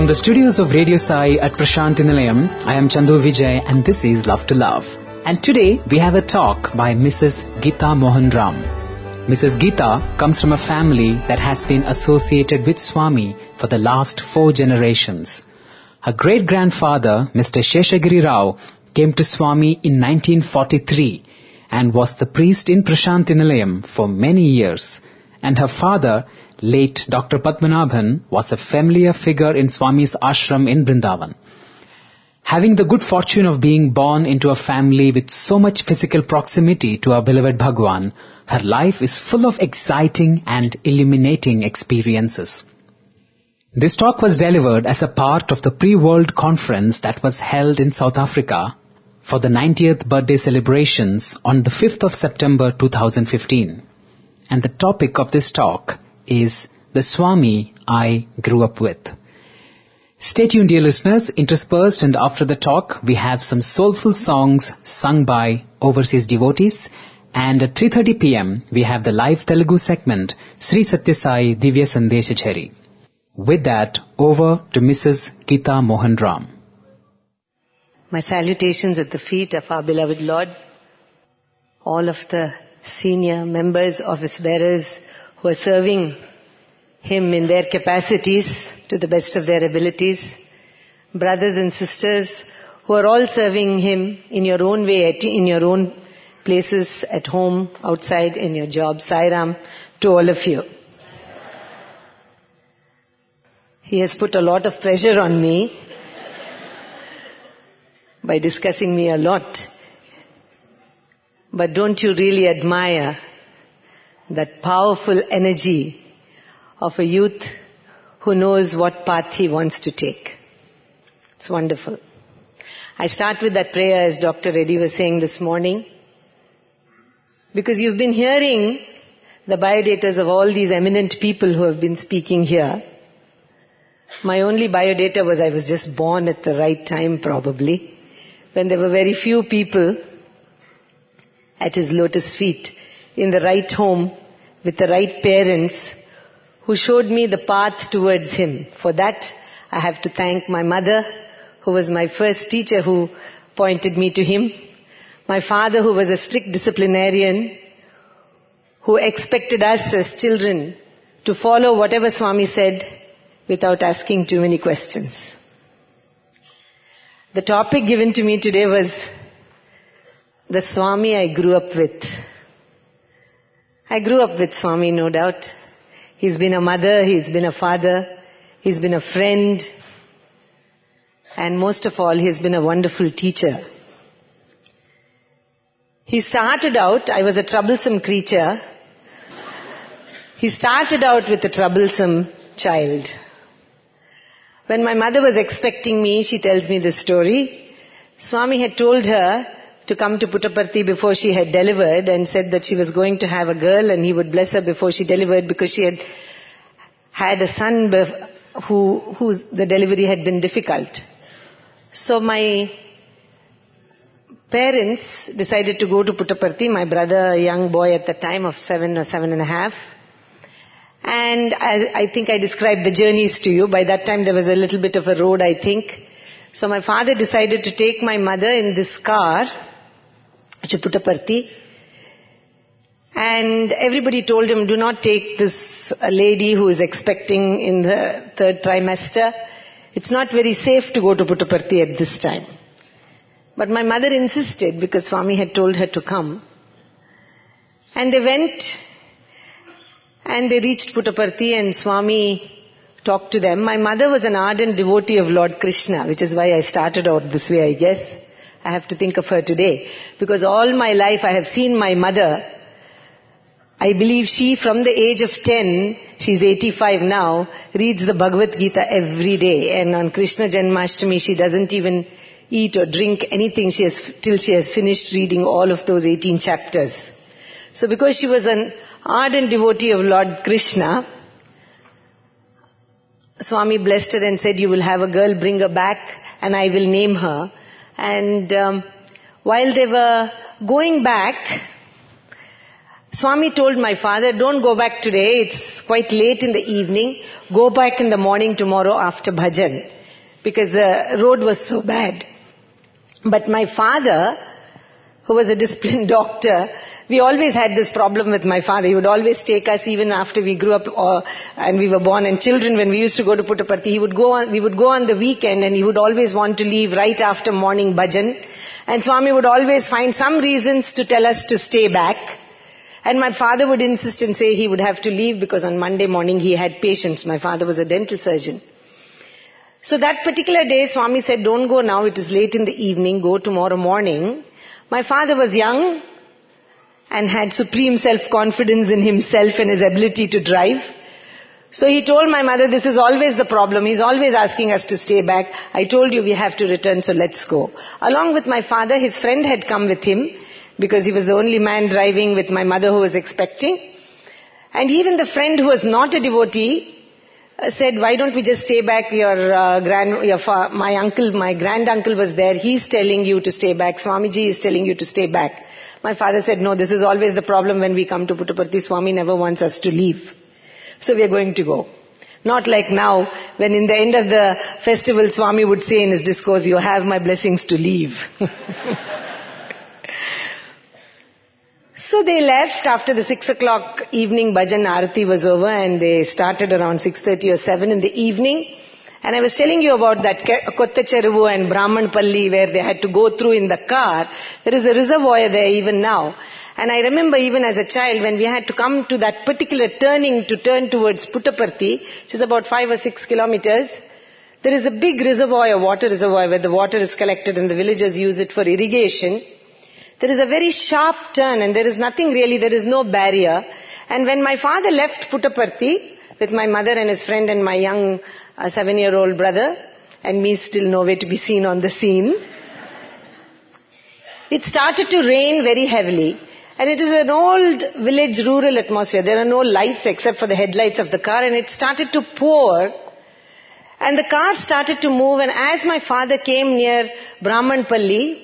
From the studios of Radio Sai at Prashanthi Nilayam, I am Chandu Vijay and this is Love to Love. And today we have a talk by Mrs. Geeta Mohan Ram. Mrs. Geeta comes from a family that has been associated with Swami for the last 4 generations. Her great-grandfather, Mr. Sheshagiri Rao, came to Swami in 1943 and was the priest in Prashanthi Nilayam for many years. And her father, late Dr. Padmanabhan, was a familiar figure in Swami's ashram in Vrindavan. Having the good fortune of being born into a family with so much physical proximity to our beloved Bhagwan, her life is full of exciting and illuminating experiences. This talk was delivered as a part of the pre-World Conference that was held in South Africa for the 90th birthday celebrations on the 5th of September 2015. And the topic of this talk is the Swami I grew up with. Stay tuned, dear listeners. Interspersed and after the talk, we have some soulful songs sung by overseas devotees. And at 3:30 p.m., we have the live Telugu segment, Sri Satya Sai Divya Sandesh Jhari. With that, over to Mrs. Geeta Mohan Ram. My salutations at the feet of our beloved Lord, all of the senior members, office bearers who are serving Him in their capacities to the best of their abilities, brothers and sisters who are all serving Him in your own way, in your own places, at home, outside, in your job. Sai Ram to all of you. He has put a lot of pressure on me by discussing me a lot. But don't you really admire that powerful energy of a youth who knows what path he wants to take? It's wonderful. I start with that prayer as Dr. Reddy was saying this morning, because you've been hearing the biodatas of all these eminent people who have been speaking here. My only biodata was I was just born at the right time, probably, when there were very few people at His lotus feet, in the right home, with the right parents, who showed me the path towards Him. For that, I have to thank my mother, who was my first teacher, who pointed me to Him. My father, who was a strict disciplinarian, who expected us as children to follow whatever Swami said without asking too many questions. The topic given to me today was the Swami I grew up with. I grew up with Swami, no doubt. He's been a mother, he's been a father, he's been a friend, and most of all, he's been a wonderful teacher. He started out, I was a troublesome creature. He started out with a troublesome child. When my mother was expecting me, she tells me this story. Swami had told her to come to Puttaparthi before she had delivered and said that she was going to have a girl and he would bless her before she delivered, because she had a son whose the delivery had been difficult. So my parents decided to go to Puttaparthi, my brother, a young boy at the time of 7 or 7.5. And I think I described the journeys to you. By that time there was a little bit of a road, I think. So my father decided to take my mother in this car to Puttaparthi. And everybody told him, do not take this lady who is expecting in the 3rd trimester. It's not very safe to go to Puttaparthi at this time. But my mother insisted, because Swami had told her to come. And they went and they reached Puttaparthi and Swami talked to them. My mother was an ardent devotee of Lord Krishna, which is why I started out this way, I guess. I have to think of her today. Because all my life I have seen my mother. I believe she, from the age of 10, she's 85 now, reads the Bhagavad Gita every day. And on Krishna Janmashtami, she doesn't even eat or drink anything till she has finished reading all of those 18 chapters. So because she was an ardent devotee of Lord Krishna, Swami blessed her and said, you will have a girl, bring her back and I will name her. And while they were going back, Swami told my father, don't go back today, it's quite late in the evening, go back in the morning tomorrow after bhajan. because the road was so bad. But my father, who was a disciplined doctor, we always had this problem with my father. He would always take us even after we grew up and we were born and children. When we used to go to Puttaparthi, we would go on the weekend, and he would always want to leave right after morning bhajan. And Swami would always find some reasons to tell us to stay back. And my father would insist and say he would have to leave because on Monday morning he had patients. My father was a dental surgeon. So that particular day, Swami said, don't go now, it is late in the evening, go tomorrow morning. My father was young and had supreme self-confidence in himself and his ability to drive. So he told my mother, this is always the problem. He's always asking us to stay back. I told you we have to return, so let's go. Along with my father, his friend had come with him because he was the only man driving with my mother who was expecting. And even the friend who was not a devotee said, why don't we just stay back? My grand uncle was there. He's telling you to stay back. Swamiji is telling you to stay back. My father said, no, this is always the problem when we come to Puttaparthi. Swami never wants us to leave. So we are going to go. Not like now, when in the end of the festival, Swami would say in his discourse, you have my blessings to leave. So they left after the 6 o'clock evening bhajan arati was over, and they started around 6:30 or 7 in the evening. And I was telling you about that Kottacheruvu and Brahmanpalli where they had to go through in the car. There is a reservoir there even now. And I remember even as a child when we had to come to that particular turning to turn towards Puttaparthi, which is about 5 or 6 kilometers, there is a big reservoir, a water reservoir where the water is collected and the villagers use it for irrigation. There is a very sharp turn and there is nothing really, there is no barrier. And when my father left Puttaparthi with my mother and his friend and my young 7-year-old brother, and me still nowhere to be seen on the scene, it started to rain very heavily. And it is an old village rural atmosphere. There are no lights except for the headlights of the car, and it started to pour. And the car started to move, and as my father came near Brahmanpalli,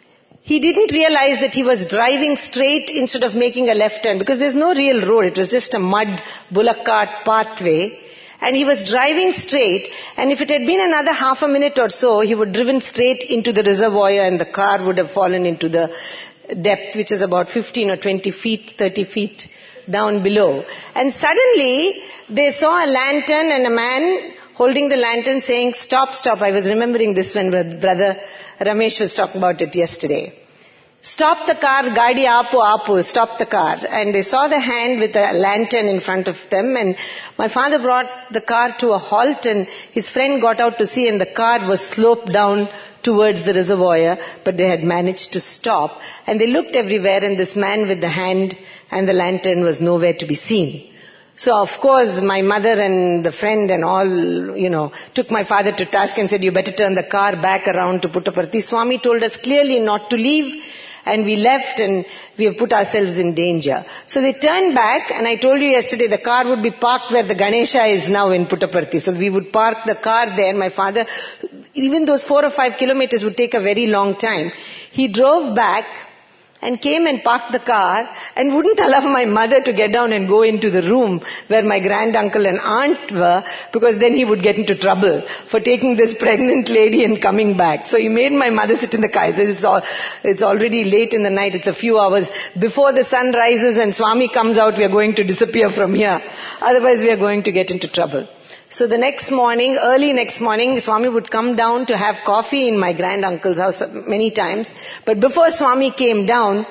he didn't realize that he was driving straight instead of making a left turn, because there's no real road. It was just a mud bullock cart pathway. And he was driving straight, and if it had been another half a minute or so, he would have driven straight into the reservoir and the car would have fallen into the depth, which is about 15 or 20 feet, 30 feet down below. And suddenly, they saw a lantern and a man holding the lantern saying, stop, stop. I was remembering this when Brother Ramesh was talking about it yesterday. Stop the car, Gadi Apu Apu, stop the car. And they saw the hand with a lantern in front of them, and my father brought the car to a halt, and his friend got out to see, and the car was sloped down towards the reservoir, but they had managed to stop. And they looked everywhere, and this man with the hand and the lantern was nowhere to be seen. So of course my mother and the friend and all, took my father to task and said, you better turn the car back around to Puttaparthi. Swami told us clearly not to leave. And we left and we have put ourselves in danger. So they turned back, and I told you yesterday the car would be parked where the Ganesha is now in Puttaparthi. So we would park the car there. My father, even those 4 or 5 kilometers would take a very long time. He drove back and came and parked the car and wouldn't allow my mother to get down and go into the room where my granduncle and aunt were, because then he would get into trouble for taking this pregnant lady and coming back. So he made my mother sit in the car. He said, it's already late in the night, it's a few hours before the sun rises and Swami comes out, we are going to disappear from here. Otherwise we are going to get into trouble. So the next morning, early next morning, Swami would come down to have coffee in my granduncle's house many times. But before Swami came down,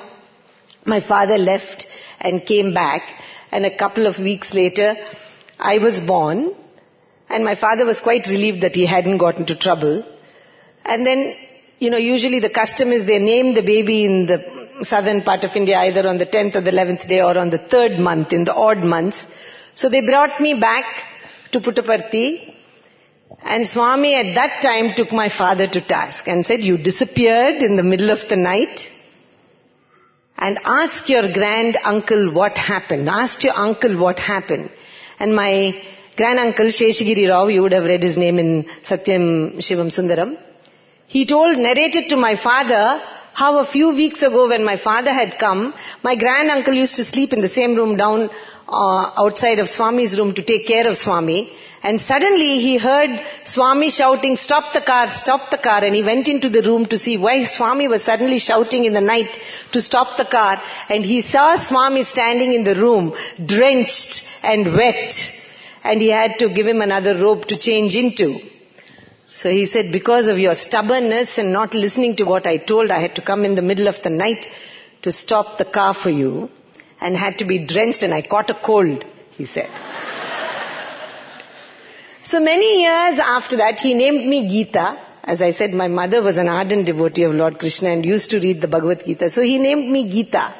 my father left and came back. And a couple of weeks later, I was born. And my father was quite relieved that he hadn't got into trouble. And then, usually the custom is they name the baby in the southern part of India either on the 10th or the 11th day or on the 3rd month, in the odd months. So they brought me back to Puttaparthi, and Swami at that time took my father to task and said, you disappeared in the middle of the night, and ask your grand uncle what happened. Ask your uncle what happened. And my granduncle Sheshagiri Rao, you would have read his name in Satyam Shivam Sundaram, he narrated to my father how a few weeks ago when my father had come, my granduncle used to sleep in the same room down outside of Swami's room to take care of Swami. And suddenly he heard Swami shouting, "Stop the car, stop the car." And he went into the room to see why Swami was suddenly shouting in the night to stop the car. And he saw Swami standing in the room, drenched and wet. And he had to give him another robe to change into. So he said, "Because of your stubbornness and not listening to what I told, I had to come in the middle of the night to stop the car for you and had to be drenched and I caught a cold," he said. So many years after that, he named me Gita. As I said, my mother was an ardent devotee of Lord Krishna and used to read the Bhagavad Gita. So he named me Gita.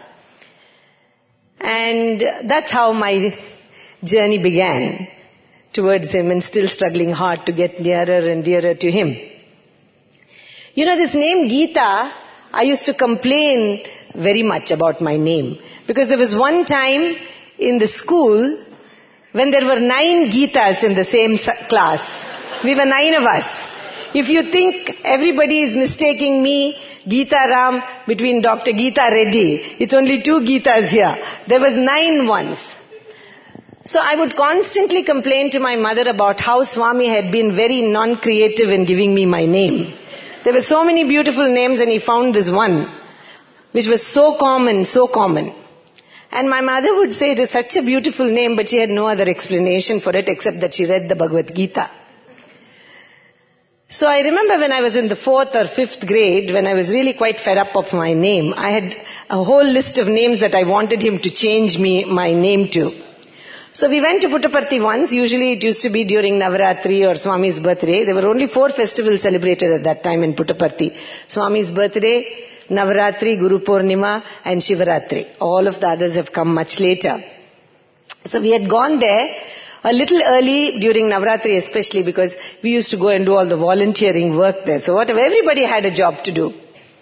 And that's how my journey began towards him, and still struggling hard to get nearer and dearer to him. You know, this name Gita, I used to complain very much about my name. Because there was one time in the school when there were 9 Gitas in the same class. We were 9 of us. If you think everybody is mistaking me, Geeta Ram, between Dr. Geeta Reddy, it's only 2 Gitas here. There was 9 once. So I would constantly complain to my mother about how Swami had been very non-creative in giving me my name. There were so many beautiful names and he found this one, which was so common, so common. And my mother would say it is such a beautiful name, but she had no other explanation for it except that she read the Bhagavad Gita. So I remember when I was in the 4th or 5th grade, when I was really quite fed up of my name, I had a whole list of names that I wanted him to change my name to. So we went to Puttaparthi once. Usually it used to be during Navaratri or Swami's birthday. There were only 4 festivals celebrated at that time in Puttaparthi. Swami's birthday, Navaratri, Guru Purnima and Shivaratri. All of the others have come much later. So we had gone there a little early during Navaratri especially, because we used to go and do all the volunteering work there. So whatever, everybody had a job to do.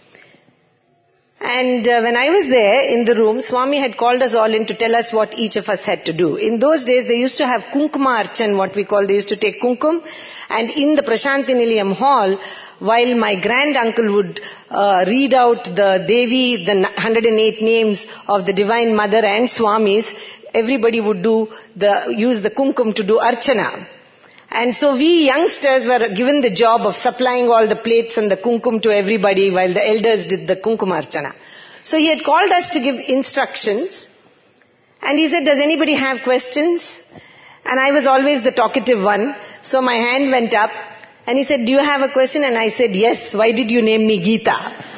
And when I was there in the room, Swami had called us all in to tell us what each of us had to do. In those days, they used to have Kunkuma Archan, what we call, they used to take Kunkum. And in the Prashanti Nilayam hall, while my grand uncle would read out the Devi, the 108 names of the Divine Mother and Swamis, everybody would use the Kunkum to do Archana. And so we youngsters were given the job of supplying all the plates and the Kunkum to everybody while the elders did the Kunkumarchana. So he had called us to give instructions. And he said, "Does anybody have questions?" And I was always the talkative one. So my hand went up. And he said, "Do you have a question?" And I said, "Yes. Why did you name me Geeta?"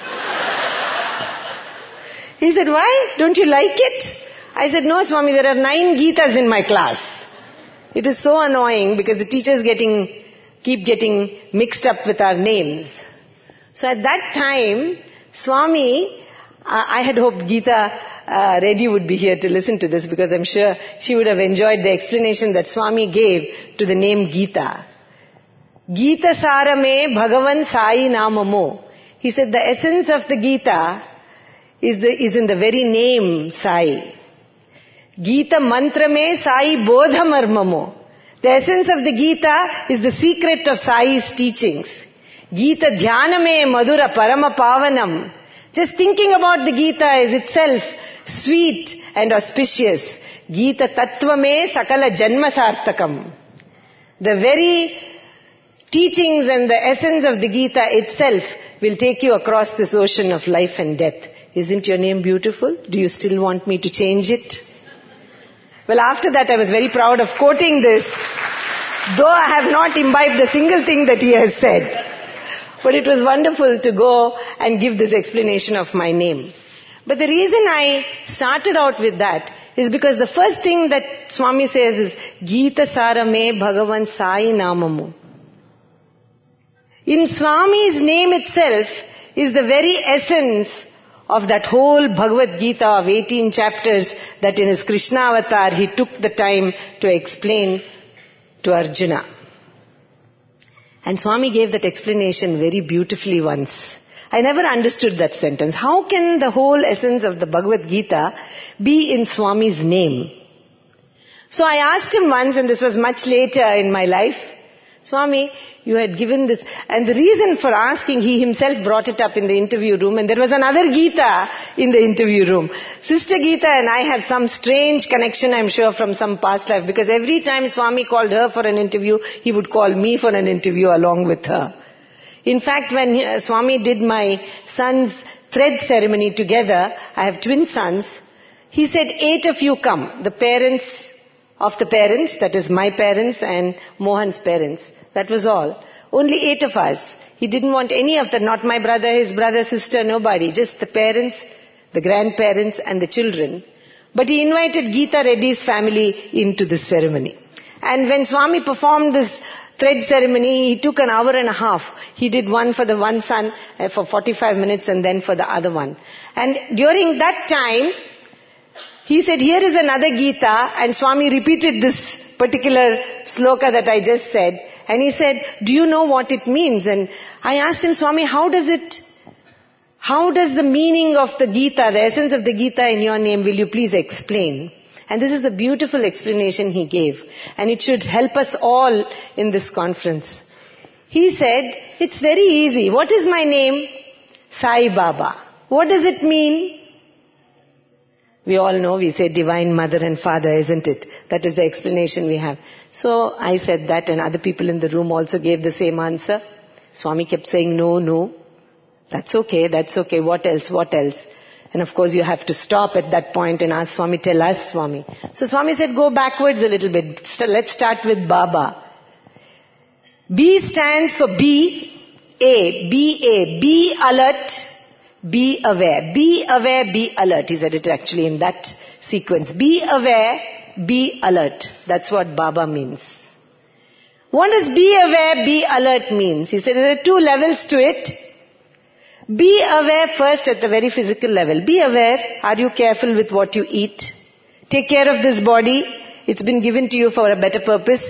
He said, "Why? Don't you like it?" I said, "No, Swami, there are 9 Geetas in my class. It is so annoying because the teachers keep getting mixed up with our names." So at that time, Swami, I had hoped Geeta Reddy would be here to listen to this, because I'm sure she would have enjoyed the explanation that Swami gave to the name Geeta. Geeta Sarame Bhagavan Sai Namamo. He said the essence of the Gita is in the very name Sai. Gita mantra mein Sai bodha marmamo. The essence of the Gita is the secret of Sai's teachings. Gita dhyana mein madhura parama pavanam. Just thinking about the Gita is itself sweet and auspicious. Gita tattva mein sakala janma sartakam. The very teachings and the essence of the Gita itself will take you across this ocean of life and death. Isn't your name beautiful? Do you still want me to change it? Well, after that I was very proud of quoting this, though I have not imbibed a single thing that he has said. But it was wonderful to go and give this explanation of my name. But the reason I started out with that is because the first thing that Swami says is, Gita Sarame Bhagavan Sai Namamu. In Swami's name itself is the very essence of that whole Bhagavad Gita of 18 chapters that in his Krishna avatar he took the time to explain to Arjuna. And Swami gave that explanation very beautifully once. I never understood that sentence. How can the whole essence of the Bhagavad Gita be in Swami's name? So I asked him once, and this was much later in my life, Swami, you had given this, and the reason for asking, he himself brought it up in the interview room, and there was another Gita in the interview room. Sister Geeta and I have some strange connection, I'm sure, from some past life, because every time Swami called her for an interview, he would call me for an interview along with her. In fact, when Swami did my son's thread ceremony together, I have twin sons, he said, 8 of you come. The parents of the parents, that is my parents and Mohan's parents. That was all. Only 8 of us. He didn't want any of them, not my brother, his brother, sister, nobody. Just the parents, the grandparents and the children. But he invited Geeta Reddy's family into this ceremony. And when Swami performed this thread ceremony, he took an hour and a half. He did one for the one son for 45 minutes and then for the other one. And during that time, he said, here is another Geeta, and Swami repeated this particular sloka that I just said. And he said, do you know what it means? And I asked him, Swami, how does the meaning of the Geeta, the essence of the Geeta in your name, will you please explain? And this is the beautiful explanation he gave. And it should help us all in this conference. He said, it's very easy. What is my name? Sai Baba. What does it mean? We all know, we say Divine Mother and Father, isn't it? That is the explanation we have. So I said that, and other people in the room also gave the same answer. Swami kept saying, no. That's okay. What else? And of course you have to stop at that point and ask Swami, tell us, Swami. So Swami said, go backwards a little bit. Let's start with Baba. B stands for B-A, B-A, be alert, be aware. Be aware, be alert. He said it actually in that sequence. Be aware, be alert. That's what Baba means. What does be aware, be alert means? He said there are 2 levels to it. Be aware first at the very physical level. Be aware, are you careful with what you eat? Take care of this body. It's been given to you for a better purpose.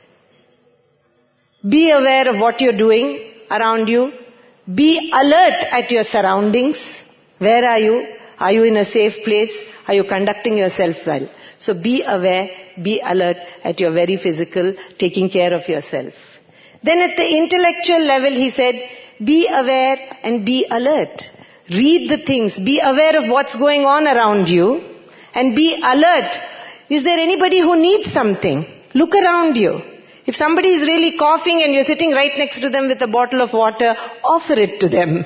Be aware of what you're doing around you. Be alert at your surroundings. Where are you? Are you in a safe place? Are you conducting yourself well? So be aware, be alert at your very physical, taking care of yourself. Then at the intellectual level, he said, be aware and be alert. Read the things. Be aware of what's going on around you and be alert. Is there anybody who needs something? Look around you. If somebody is really coughing and you're sitting right next to them with a bottle of water, offer it to them.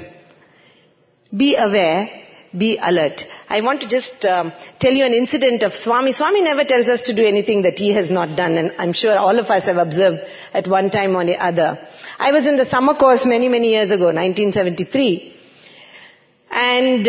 Be aware, be alert. I want to just tell you an incident of Swami. Swami never tells us to do anything that he has not done, and I'm sure all of us have observed at one time or the other. I was in the summer course many years ago, 1973. And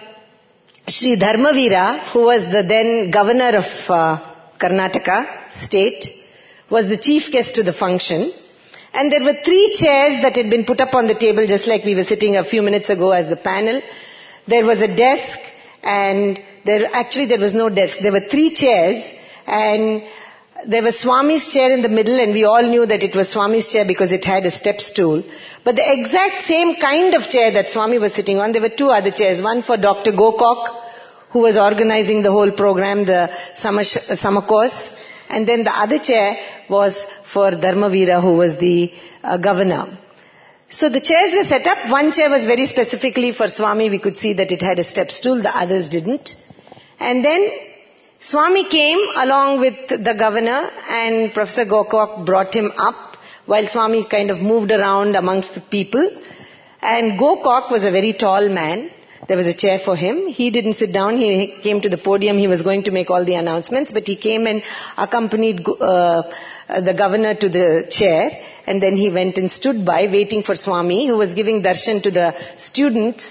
Sri Dharmavira, who was the then governor of Karnataka state, was the chief guest to the function. And there were 3 chairs that had been put up on the table, just like we were sitting a few minutes ago as the panel. There was a desk, and there was no desk. There were 3 chairs, and there was Swami's chair in the middle, and we all knew that it was Swami's chair because it had a step stool. But the exact same kind of chair that Swami was sitting on, there were 2 other chairs. One for Dr. Gokok, who was organizing the whole program, the summer course. And then the other chair was for Dharmavira, who was the governor. So the chairs were set up. One chair was very specifically for Swami. We could see that it had a step stool. The others didn't. And then Swami came along with the governor, and Professor Gokok brought him up while Swami kind of moved around amongst the people. And Gokok was a very tall man. There was a chair for him. He didn't sit down. He came to the podium. He was going to make all the announcements, but he came and accompanied the governor to the chair, and then he went and stood by waiting for Swami, who was giving darshan to the students,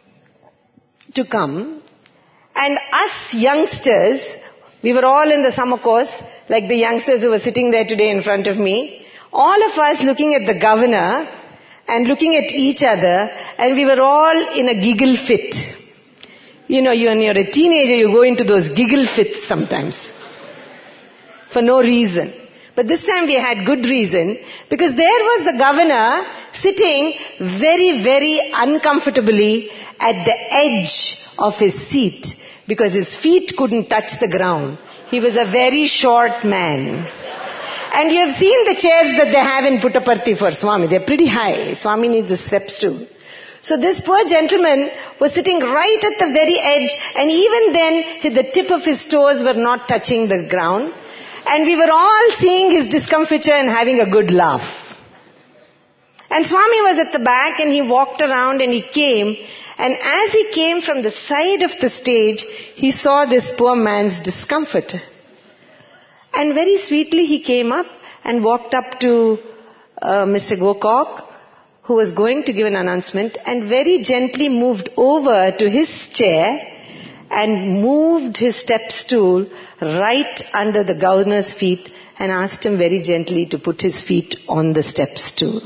to come. And us youngsters, we were all in the summer course, like the youngsters who were sitting there today in front of me, all of us looking at the governor and looking at each other, and we were all in a giggle fit. You know, when you're a teenager, you go into those giggle fits sometimes. For no reason. But this time we had good reason, because there was the governor sitting very uncomfortably at the edge of his seat, because his feet couldn't touch the ground. He was a very short man. And you have seen the chairs that they have in Puttaparthi for Swami. They're pretty high. Swami needs a step stool. So this poor gentleman was sitting right at the very edge, and even then the tip of his toes were not touching the ground. And we were all seeing his discomfiture and having a good laugh. And Swami was at the back, and he walked around and he came. And as he came from the side of the stage, he saw this poor man's discomfort. And very sweetly he came up and walked up to Mr. Gokok, who was going to give an announcement, and very gently moved over to his chair and moved his step stool right under the governor's feet and asked him very gently to put his feet on the step stool.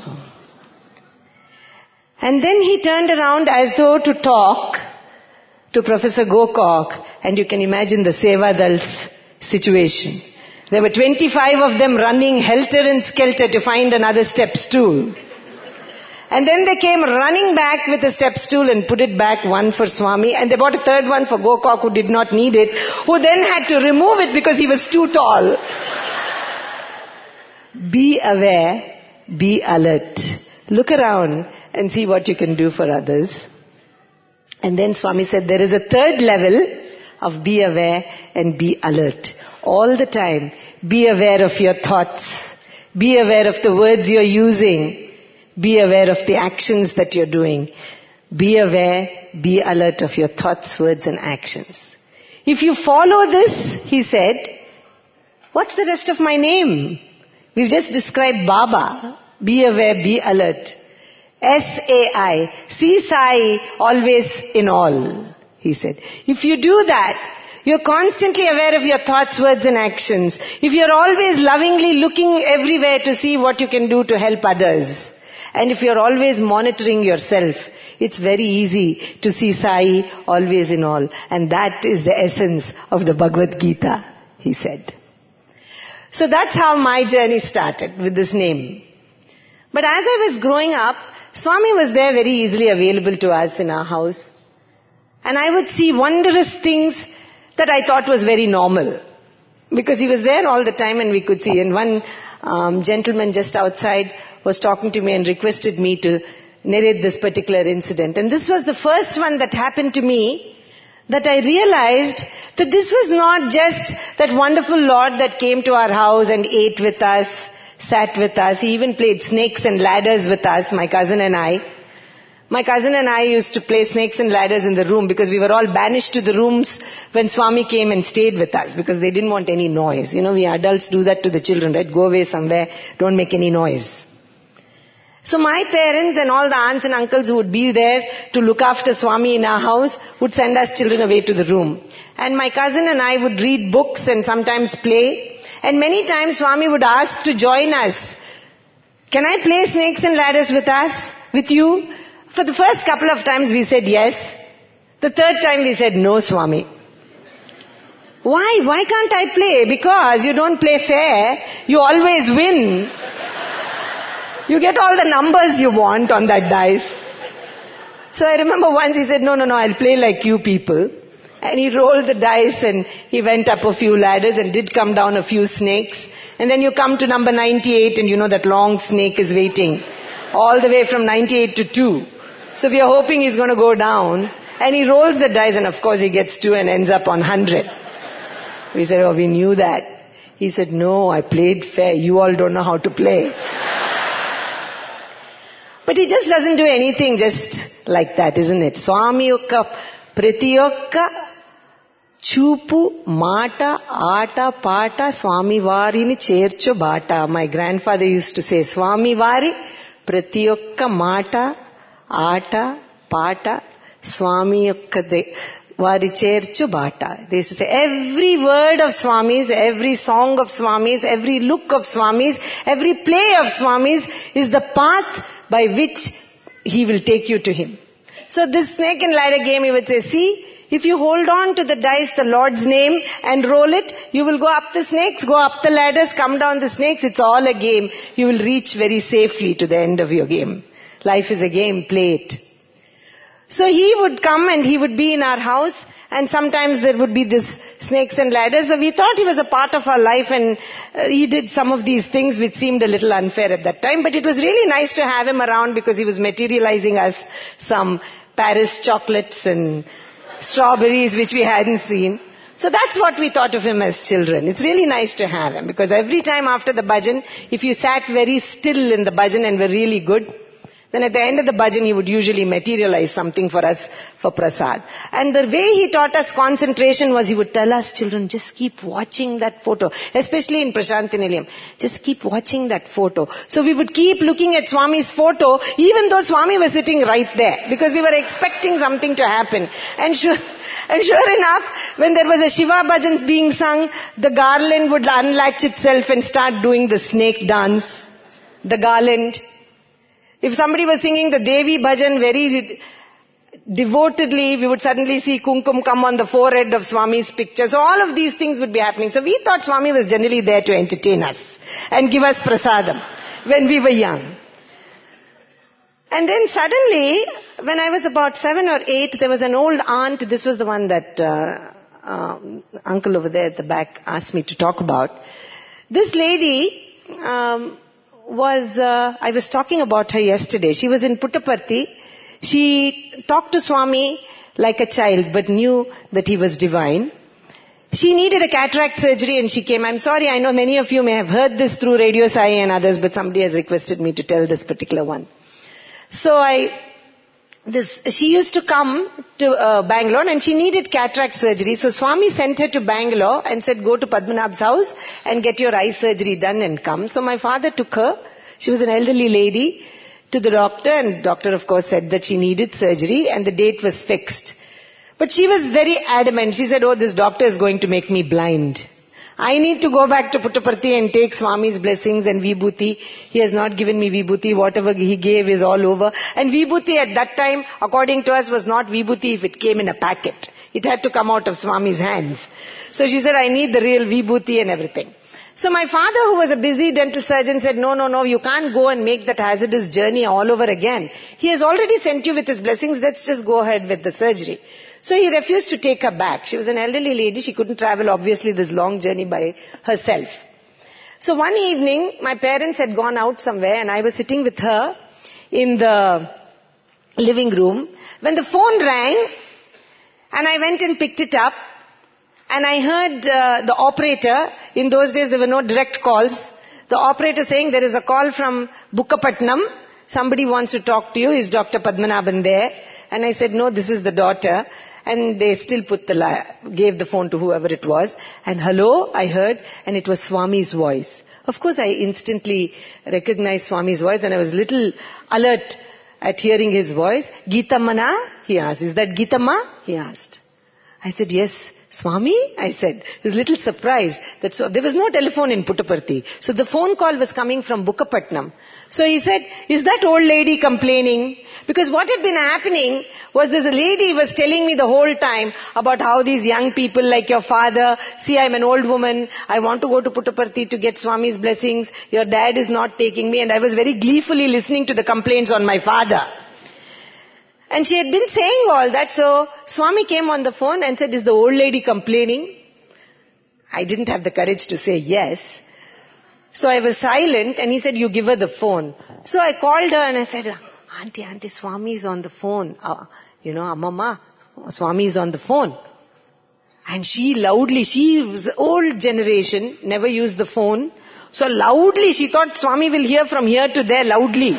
And then he turned around as though to talk to Professor Gokok, and you can imagine the Sevadal's situation. There were 25 of them running helter and skelter to find another step stool. And then they came running back with a step stool and put it back, one for Swami, and they bought a third one for Gokok, who did not need it, who then had to remove it because he was too tall. Be aware, be alert. Look around and see what you can do for others. And then Swami said there is a third level of be aware and be alert. All the time, be aware of your thoughts. Be aware of the words you're using. Be aware of the actions that you're doing. Be aware, be alert of your thoughts, words and actions. If you follow this, he said, what's the rest of my name? We've just described Baba. Be aware, be alert. S-A-I. See Sai always in all, he said. If you do that, you're constantly aware of your thoughts, words and actions. If you're always lovingly looking everywhere to see what you can do to help others, and if you're always monitoring yourself, it's very easy to see Sai always in all. And that is the essence of the Bhagavad Gita, he said. So that's how my journey started, with this name. But as I was growing up, Swami was there very easily available to us in our house. And I would see wondrous things that I thought was very normal. Because he was there all the time and we could see. And one gentleman just outside was talking to me and requested me to narrate this particular incident. And this was the first one that happened to me, that I realized that this was not just that wonderful Lord that came to our house and ate with us, sat with us. He even played snakes and ladders with us, my cousin and I. My cousin and I used to play snakes and ladders in the room because we were all banished to the rooms when Swami came and stayed with us because they didn't want any noise. You know, we adults do that to the children, right? Go away somewhere, don't make any noise. So my parents and all the aunts and uncles who would be there to look after Swami in our house would send us children away to the room. And my cousin and I would read books and sometimes play. And many times Swami would ask to join us. Can I play snakes and ladders with us, with you? For the first couple of times we said yes. The third time we said no, Swami. Why? Why can't I play? Because you don't play fair. You always win. You get all the numbers you want on that dice. So I remember once he said, no, I'll play like you people. And he rolled the dice and he went up a few ladders and did come down a few snakes. And then you come to number 98 and you know that long snake is waiting. All the way from 98 to 2. So we are hoping he's going to go down. And he rolls the dice and of course he gets 2 and ends up on 100. We said, oh, we knew that. He said, no, I played fair. You all don't know how to play. But he just doesn't do anything just like that, isn't it? Swami yokka prati yokka chupu mata aata paata Swami varini chercho bata. My grandfather used to say, Swami vari prati yokka mata aata paata Swami yokka vari chercho bata. They used to say every word of Swami's, every song of Swami's, every look of Swami's, every play of Swami's is the path by which he will take you to him. So this snake and ladder game, he would say, see, if you hold on to the dice, the Lord's name, and roll it, you will go up the snakes, go up the ladders, come down the snakes. It's all a game. You will reach very safely to the end of your game. Life is a game, play it. So he would come and he would be in our house, and sometimes there would be this snakes and ladders. So we thought he was a part of our life, and he did some of these things which seemed a little unfair at that time. But it was really nice to have him around because he was materializing us some Paris chocolates and strawberries which we hadn't seen. So that's what we thought of him as children. It's really nice to have him because every time after the bhajan, if you sat very still in the bhajan and were really good, then at the end of the bhajan he would usually materialize something for us for prasad. And the way he taught us concentration was he would tell us, children, just keep watching that photo, especially in Prashanti Nilayam. Just keep watching that photo. So we would keep looking at Swami's photo even though Swami was sitting right there because we were expecting something to happen. And sure enough, when there was a Shiva bhajans being sung, the garland would unlatch itself and start doing the snake dance. The garland. If somebody was singing the Devi bhajan very devotedly, we would suddenly see kumkum come on the forehead of Swami's picture. So all of these things would be happening. So we thought Swami was generally there to entertain us and give us prasadam when we were young. And then suddenly, when I was about 7 or 8, there was an old aunt. This was the one that uncle over there at the back asked me to talk about. This lady I was talking about her yesterday. She was in Puttaparthi. She talked to Swami like a child, but knew that he was divine. She needed a cataract surgery and she came. I'm sorry, I know many of you may have heard this through Radio Sai and others, but somebody has requested me to tell this particular one. So she used to come to Bangalore and she needed cataract surgery. So Swami sent her to Bangalore and said, go to Padmanabh's house and get your eye surgery done and come. So my father took her. She was an elderly lady to the doctor, and the doctor of course said that she needed surgery and the date was fixed. But she was very adamant. She said, oh, this doctor is going to make me blind. I need to go back to Puttaparthi and take Swami's blessings and Vibhuti. He has not given me Vibhuti. Whatever he gave is all over. And Vibhuti at that time, according to us, was not Vibhuti if it came in a packet. It had to come out of Swami's hands. So she said, I need the real Vibhuti and everything. So my father, who was a busy dental surgeon, said, no, you can't go and make that hazardous journey all over again. He has already sent you with his blessings. Let's just go ahead with the surgery. So he refused to take her back. She was an elderly lady. She couldn't travel, obviously, this long journey by herself. So one evening, my parents had gone out somewhere and I was sitting with her in the living room when the phone rang and I went and picked it up and I heard the operator. In those days, there were no direct calls. The operator saying, there is a call from Bukkapatnam. Somebody wants to talk to you. Is Dr. Padmanabhan there? And I said, no, this is the daughter. And they still gave the phone to whoever it was. And hello, I heard, and it was Swami's voice. Of course, I instantly recognized Swami's voice, and I was little alert at hearing his voice. Geetamma? He asked. Is that Geetamma? He asked. I said, yes. Swami? I said. He was a little surprised. There was no telephone in Puttaparthi. So the phone call was coming from Bukkapatnam. So he said, is that old lady complaining? Because what had been happening was this lady was telling me the whole time about how these young people like your father, see, I'm an old woman, I want to go to Puttaparthi to get Swami's blessings, your dad is not taking me, and I was very gleefully listening to the complaints on my father. And she had been saying all that, so Swami came on the phone and said, is the old lady complaining? I didn't have the courage to say yes. So I was silent and he said, you give her the phone. So I called her and I said, Auntie, Swami is on the phone. Amma, Swami is on the phone. And she was old generation, never used the phone. So loudly, she thought Swami will hear from here to there loudly.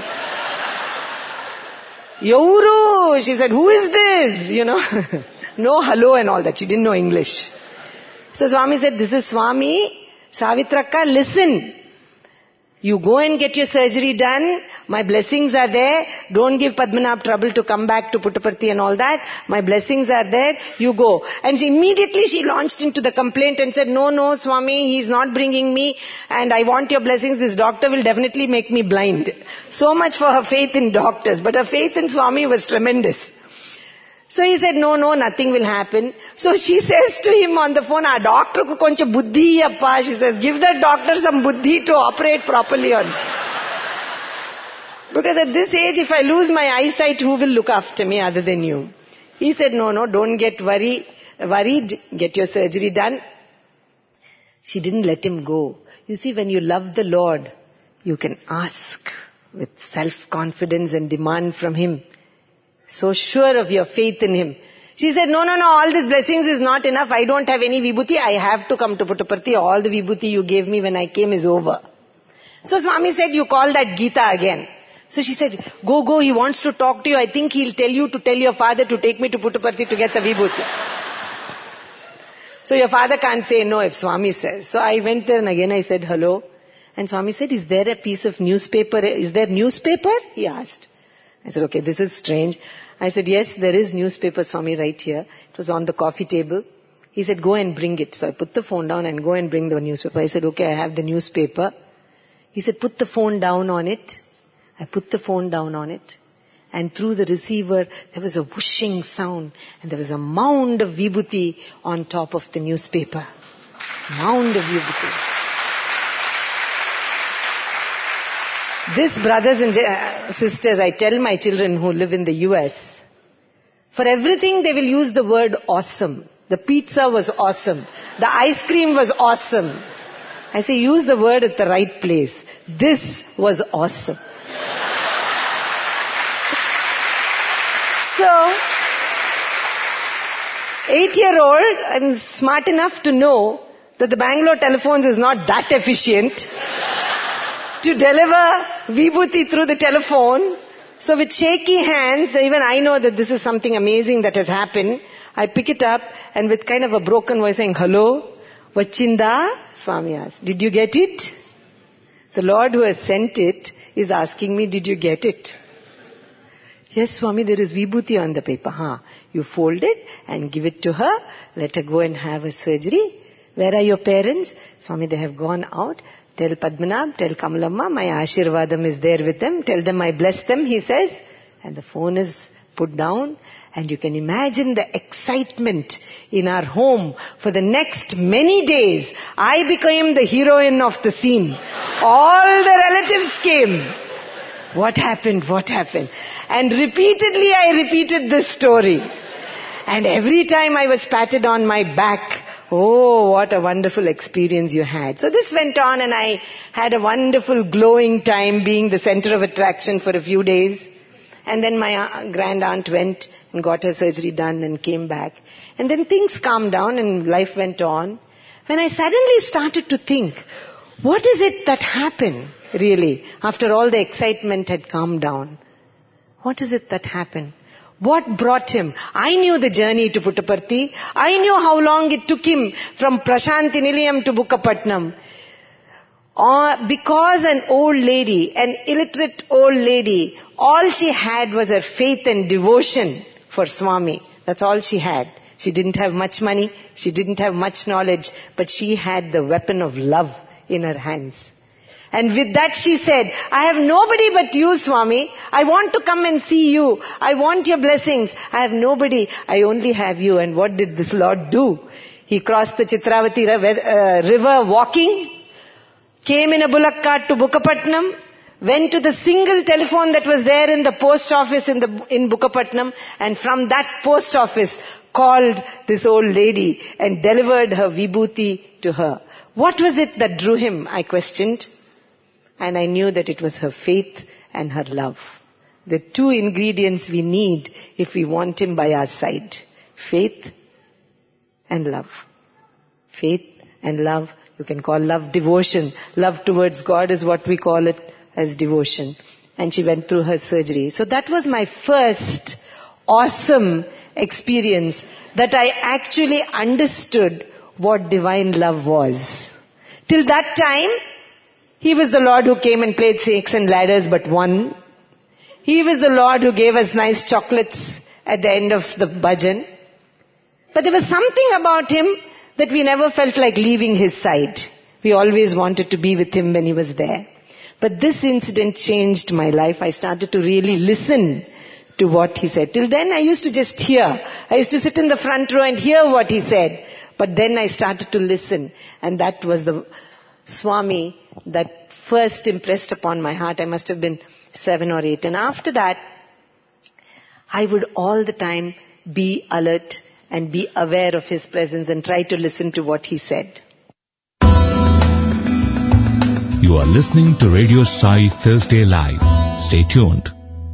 Youru, she said, who is this? No hello and all that. She didn't know English. So Swami said, this is Swami. Savitrakka, listen. You go and get your surgery done. My blessings are there. Don't give Padmanabh trouble to come back to Puttaparthi and all that. My blessings are there. You go. And immediately she launched into the complaint and said, no, Swami, he's not bringing me and I want your blessings. This doctor will definitely make me blind. So much for her faith in doctors. But her faith in Swami was tremendous. So he said, no, nothing will happen. So she says to him on the phone, doctor ko koncha buddhi appa. She says, give that doctor some buddhi to operate properly on. Because at this age, if I lose my eyesight, who will look after me other than you? He said, no, don't get worried. worried, get your surgery done. She didn't let him go. You see, when you love the Lord, you can ask with self-confidence and demand from Him. So sure of your faith in Him. She said, no, all these blessings is not enough. I don't have any vibhuti. I have to come to Puttaparthi. All the vibhuti you gave me when I came is over. So Swami said, you call that Gita again. So she said, go, he wants to talk to you. I think he'll tell you to tell your father to take me to Puttaparthi to get the vibhuti. So your father can't say no if Swami says. So I went there and again I said, hello. And Swami said, is there a piece of newspaper? Is there newspaper? He asked. I said, okay, this is strange. I said, yes, there is newspaper, Swami, right here. It was on the coffee table. He said, go and bring it. So I put the phone down and go and bring the newspaper. I said, okay, I have the newspaper. He said, put the phone down on it. I put the phone down on it. And through the receiver, there was a whooshing sound. And there was a mound of vibhuti on top of the newspaper. Mound of vibhuti. This, brothers and sisters, I tell my children who live in the US, for everything they will use the word awesome. The pizza was awesome. The ice cream was awesome. I say, use the word at the right place. This was awesome. So, 8-year-old, I'm smart enough to know that the Bangalore telephones is not that efficient to deliver vibhuti through the telephone. So with shaky hands, even I know that this is something amazing that has happened. I pick it up and with kind of a broken voice saying, hello, Vachinda? Swami asked, did you get it? The Lord who has sent it is asking me, did you get it? Yes, Swami, there is vibhuti on the paper. You fold it and give it to her. Let her go and have a surgery. Where are your parents? Swami, they have gone out. Tell Padmanabh, tell Kamalamma, my Ashirvadam is there with them. Tell them I bless them, he says. And the phone is put down. And you can imagine the excitement in our home for the next many days. I became the heroine of the scene. All the relatives came. What happened? And repeatedly I repeated this story. And every time I was patted on my back, oh, what a wonderful experience you had. So this went on and I had a wonderful glowing time being the center of attraction for a few days. And then my grand aunt went and got her surgery done and came back. And then things calmed down and life went on. When I suddenly started to think, what is it that happened really after all the excitement had calmed down? What is it that happened? What brought him? I knew the journey to Puttaparthi. I knew how long it took him from Prashanti Nilayam to Bukkapatnam. Because an old lady, an illiterate old lady, all she had was her faith and devotion for Swami. That's all she had. She didn't have much money. She didn't have much knowledge. But she had the weapon of love in her hands. And with that she said, I have nobody but you, Swami. I want to come and see you. I want your blessings. I have nobody. I only have you. And what did this Lord do? He crossed the Chitravati river walking, came in a bullock cart to Bukkapatnam, went to the single telephone that was there in the post office in Bukkapatnam, and from that post office called this old lady and delivered her vibhuti to her. What was it that drew him? I questioned. And I knew that it was her faith and her love. The two ingredients we need if we want him by our side. Faith and love. Faith and love. You can call love devotion. Love towards God is what we call it as devotion. And she went through her surgery. So that was my first awesome experience that I actually understood what divine love was. Till that time, He was the Lord who came and played snakes and ladders but won. He was the Lord who gave us nice chocolates at the end of the bhajan. But there was something about Him that we never felt like leaving His side. We always wanted to be with Him when He was there. But this incident changed my life. I started to really listen to what He said. Till then I used to just hear. I used to sit in the front row and hear what He said. But then I started to listen. And that was the Swami that first impressed upon my heart. I must have been 7 or 8. And after that, I would all the time be alert and be aware of his presence and try to listen to what he said. You are listening to Radio Sai Thursday Live. Stay tuned.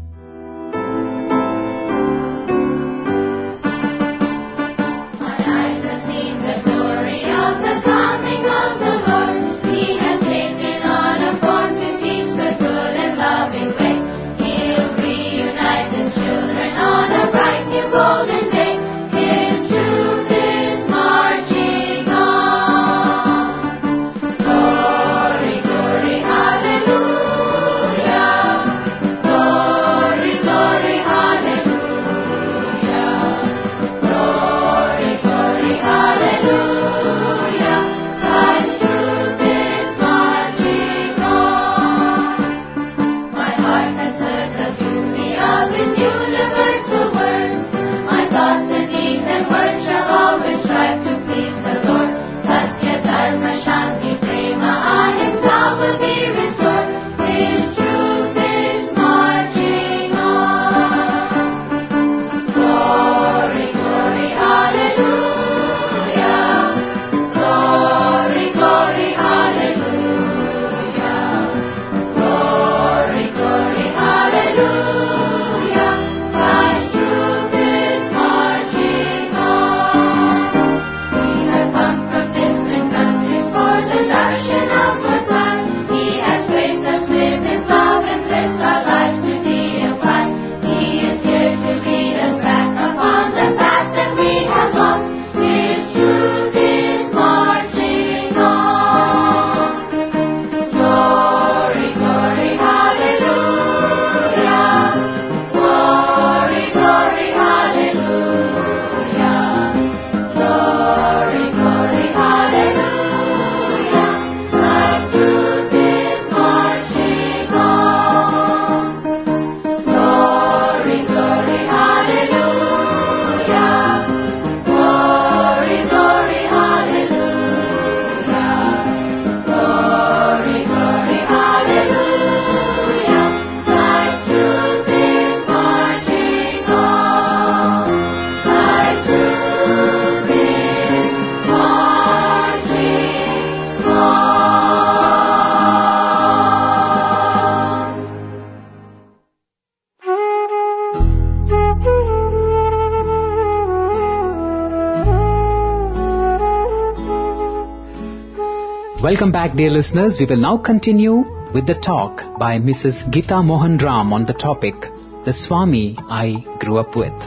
Welcome back, dear listeners. We will now continue with the talk by Mrs. Geeta Mohan Ram on the topic, The Swami I Grew Up With.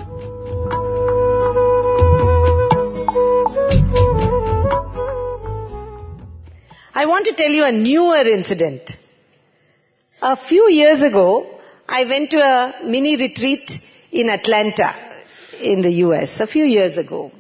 I want to tell you a newer incident. A few years ago, I went to a mini retreat in Atlanta, in the US, a few years ago.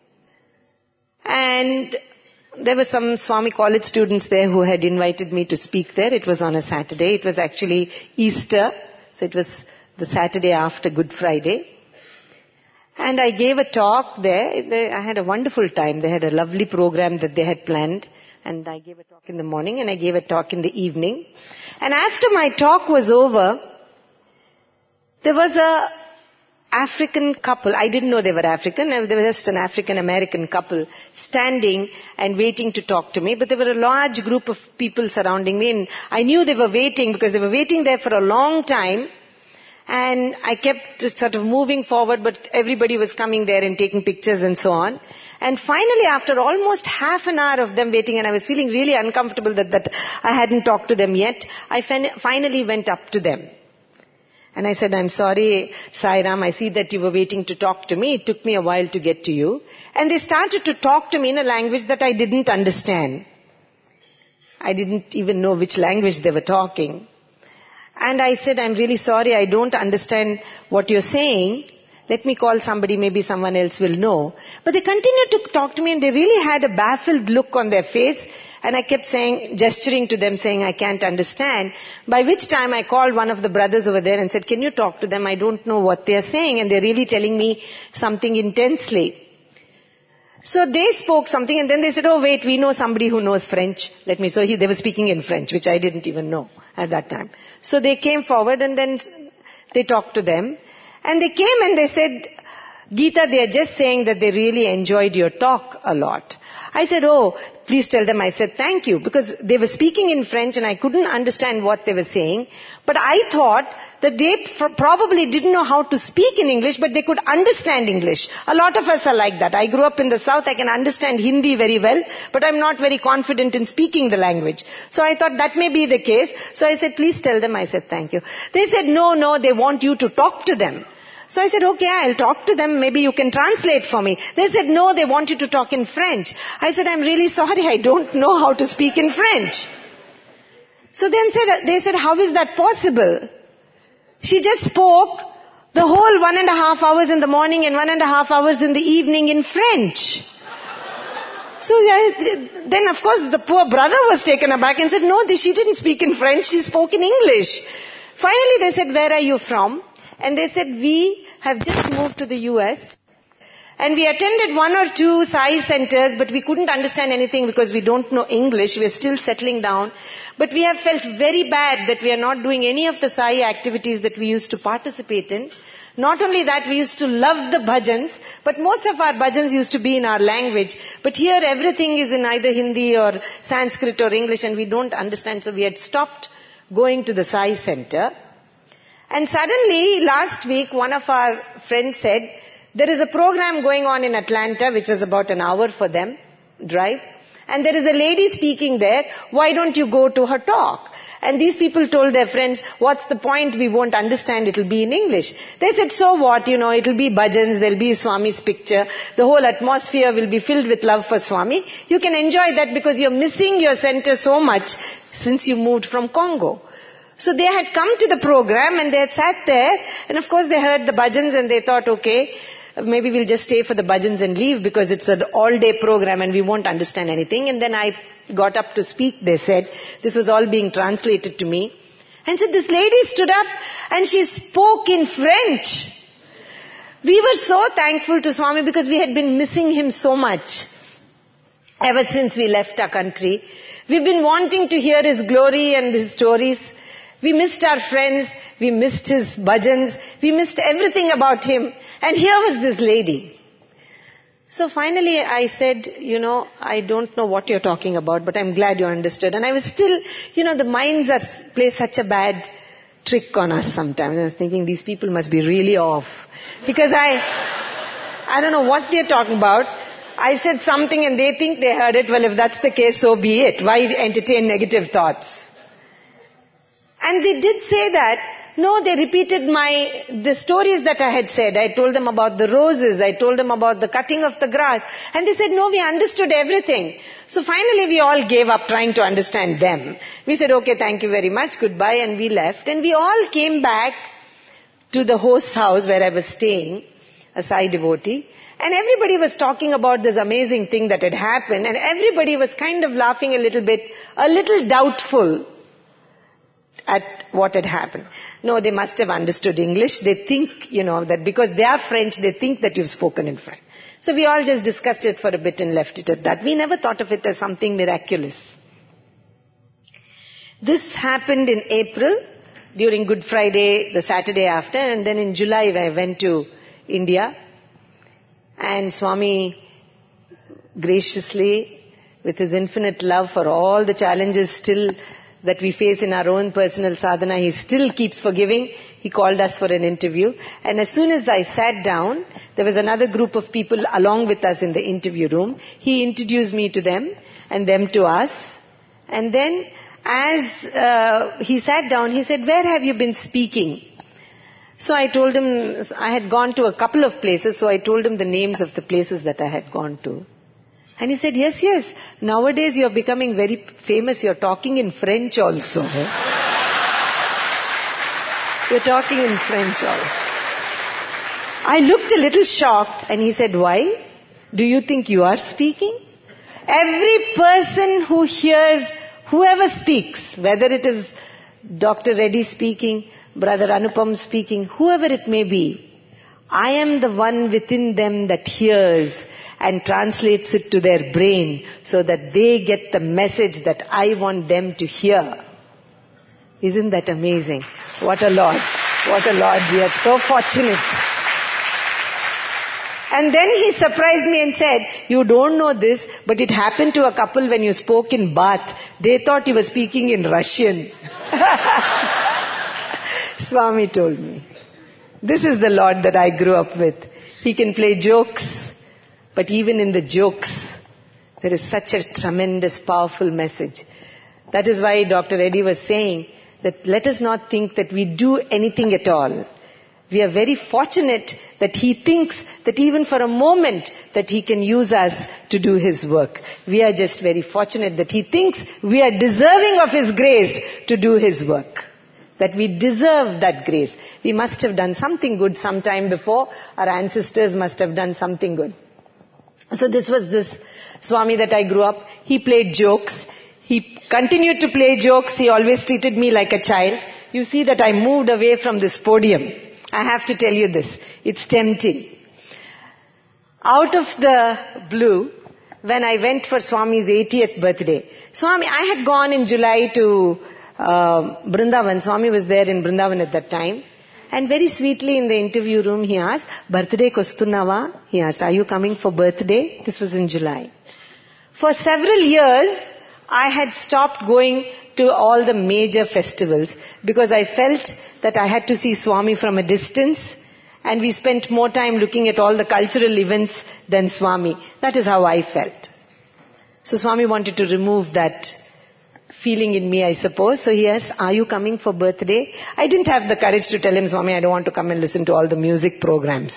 And there were some Swami College students there who had invited me to speak there. It was on a Saturday. It was actually Easter, so it was the Saturday after Good Friday. And I gave a talk there. I had a wonderful time. They had a lovely program that they had planned. And I gave a talk in the morning and I gave a talk in the evening. And after my talk was over, there was a African couple. I didn't know they were African. They were just an African-American couple standing and waiting to talk to me. But there were a large group of people surrounding me. And I knew they were waiting because they were waiting there for a long time. And I kept just sort of moving forward, but everybody was coming there and taking pictures and so on. And finally, after almost half an hour of them waiting, and I was feeling really uncomfortable that I hadn't talked to them yet, I finally went up to them. And I said, I'm sorry, Sai Ram, I see that you were waiting to talk to me. It took me a while to get to you. And they started to talk to me in a language that I didn't understand. I didn't even know which language they were talking. And I said, I'm really sorry, I don't understand what you're saying. Let me call somebody, maybe someone else will know. But they continued to talk to me and they really had a baffled look on their face. And I kept gesturing to them saying, I can't understand. By which time I called one of the brothers over there and said, can you talk to them? I don't know what they're saying and they're really telling me something intensely. So they spoke something and then they said, oh wait, we know somebody who knows French. So they were speaking in French, which I didn't even know at that time. So they came forward and then they talked to them. And they came and they said, Geeta, they are just saying that they really enjoyed your talk a lot. I said, oh, please tell them. I said, thank you, because they were speaking in French and I couldn't understand what they were saying. But I thought that they probably didn't know how to speak in English, but they could understand English. A lot of us are like that. I grew up in the South. I can understand Hindi very well, but I'm not very confident in speaking the language. So I thought that may be the case. So I said, please tell them. I said, thank you. They said, no, they want you to talk to them. So I said, okay, I'll talk to them. Maybe you can translate for me. They said, no, they want you to talk in French. I said, I'm really sorry. I don't know how to speak in French. So then they said, how is that possible? She just spoke the whole 1.5 hours in the morning and 1.5 hours in the evening in French. So then of course the poor brother was taken aback and said, no, she didn't speak in French. She spoke in English. Finally they said, where are you from? And they said, we have just moved to the US and we attended 1 or 2 Sai centers, but we couldn't understand anything because we don't know English. We're still settling down. But we have felt very bad that we are not doing any of the Sai activities that we used to participate in. Not only that, we used to love the bhajans, but most of our bhajans used to be in our language. But here everything is in either Hindi or Sanskrit or English and we don't understand. So we had stopped going to the Sai center. And suddenly, last week, one of our friends said, there is a program going on in Atlanta, which was about an hour for them, drive. And there is a lady speaking there. Why don't you go to her talk? And these people told their friends, what's the point? We won't understand. It'll be in English. They said, so what? It'll be bhajans. There'll be Swami's picture. The whole atmosphere will be filled with love for Swami. You can enjoy that because you're missing your center so much since you moved from Congo. So they had come to the program and they had sat there and of course they heard the bhajans and they thought, okay, maybe we'll just stay for the bhajans and leave because it's an all-day program and we won't understand anything. And then I got up to speak, they said. This was all being translated to me. And said, this lady stood up and she spoke in French. We were so thankful to Swami because we had been missing him so much ever since we left our country. We've been wanting to hear his glory and his stories. We missed our friends, we missed his bhajans, we missed everything about him. And here was this lady. So finally I said, I don't know what you're talking about, but I'm glad you understood. And I was still, the minds play such a bad trick on us sometimes. I was thinking these people must be really off. Because I don't know what they're talking about. I said something and they think they heard it. Well, if that's the case, so be it. Why entertain negative thoughts? And they did say that. No, they repeated the stories that I had said. I told them about the roses. I told them about the cutting of the grass. And they said, no, we understood everything. So finally we all gave up trying to understand them. We said, okay, thank you very much, goodbye, and we left. And we all came back to the host's house where I was staying, a Sai devotee. And everybody was talking about this amazing thing that had happened. And everybody was kind of laughing a little doubtful at what had happened. No, they must have understood English. They think, that because they are French, they think that you've spoken in French. So we all just discussed it for a bit and left it at that. We never thought of it as something miraculous. This happened in April, during Good Friday, the Saturday after, and then in July I went to India. And Swami graciously, with his infinite love for all the challenges still that we face in our own personal sadhana, he still keeps forgiving. He called us for an interview. And as soon as I sat down, there was another group of people along with us in the interview room. He introduced me to them and them to us. And then as he sat down, he said, where have you been speaking? So I told him, I had gone to a couple of places, so I told him the names of the places that I had gone to. And he said, yes, nowadays you're becoming very famous, you're talking in French also. You're talking in French also. I looked a little shocked and he said, why? Do you think you are speaking? Every person who hears, whoever speaks, whether it is Dr. Reddy speaking, Brother Anupam speaking, whoever it may be, I am the one within them that hears and translates it to their brain so that they get the message that I want them to hear. Isn't that amazing? What a Lord. What a Lord. We are so fortunate. And then he surprised me and said, you don't know this, but it happened to a couple when you spoke in Bath. They thought you were speaking in Russian. Swami told me. This is the Lord that I grew up with. He can play jokes, but even in the jokes, there is such a tremendous, powerful message. That is why Dr. Eddy was saying that let us not think that we do anything at all. We are very fortunate that he thinks that even for a moment that he can use us to do his work. We are just very fortunate that he thinks we are deserving of his grace to do his work. That we deserve that grace. We must have done something good sometime before. Our ancestors must have done something good. So this was this Swami that I grew up. He played jokes. He continued to play jokes. He always treated me like a child. You see that I moved away from this podium. I have to tell you this. It's tempting. Out of the blue, when I went for Swami's 80th birthday, Swami, I had gone in July to Vrindavan. Swami was there in Vrindavan at that time. And very sweetly in the interview room, he asked, birthday kostunnava? He asked, are you coming for birthday? This was in July. For several years, I had stopped going to all the major festivals because I felt that I had to see Swami from a distance, and we spent more time looking at all the cultural events than Swami. That is how I felt. So Swami wanted to remove that feeling in me, I suppose. So he asked, are you coming for birthday? I didn't have the courage to tell him, Swami, I don't want to come and listen to all the music programs.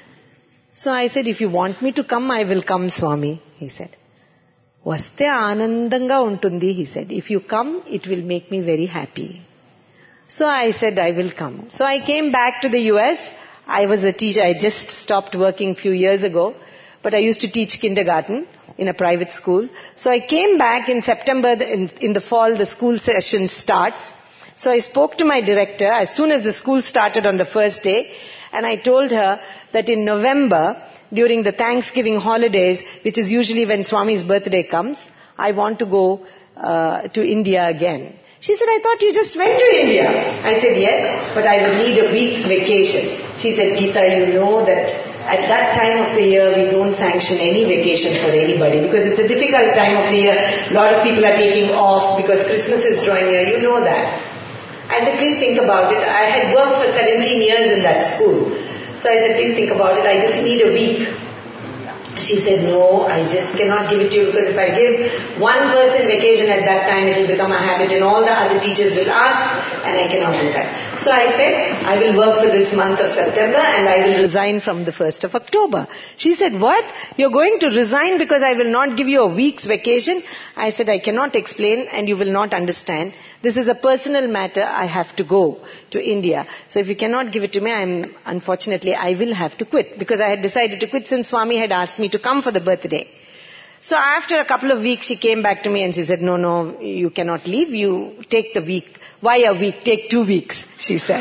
So I said, if you want me to come, I will come, Swami. He said, Vaste anandanga untundi, he said. If you come, it will make me very happy. So I said, I will come. So I came back to the US. I was a teacher. I just stopped working a few years ago. But I used to teach kindergarten in a private school. So I came back in September. In the fall, the school session starts. So I spoke to my director as soon as the school started on the first day. And I told her that in November, during the Thanksgiving holidays, which is usually when Swami's birthday comes, I want to go to India again. She said, I thought you just went to India. I said, yes, but I will need a week's vacation. She said, Geeta, you know that at that time of the year, we don't sanction any vacation for anybody because it's a difficult time of the year. A lot of people are taking off because Christmas is drawing near. You know that. I said, please think about it. I had worked for 17 years in that school. So I said, please think about it. I just need a week. She said, no, I just cannot give it to you because if I give one person vacation at that time, it will become a habit and all the other teachers will ask and I cannot do that. So I said, I will work for this month of September and I will resign from the 1st of October. She said, what? You're going to resign because I will not give you a week's vacation? I said, I cannot explain and you will not understand. This is a personal matter. I have to go to India. So if you cannot give it to me, unfortunately, I will have to quit. Because I had decided to quit since Swami had asked me to come for the birthday. So after a couple of weeks, she came back to me and she said, no, you cannot leave. You take the week. Why a week? Take 2 weeks, she said.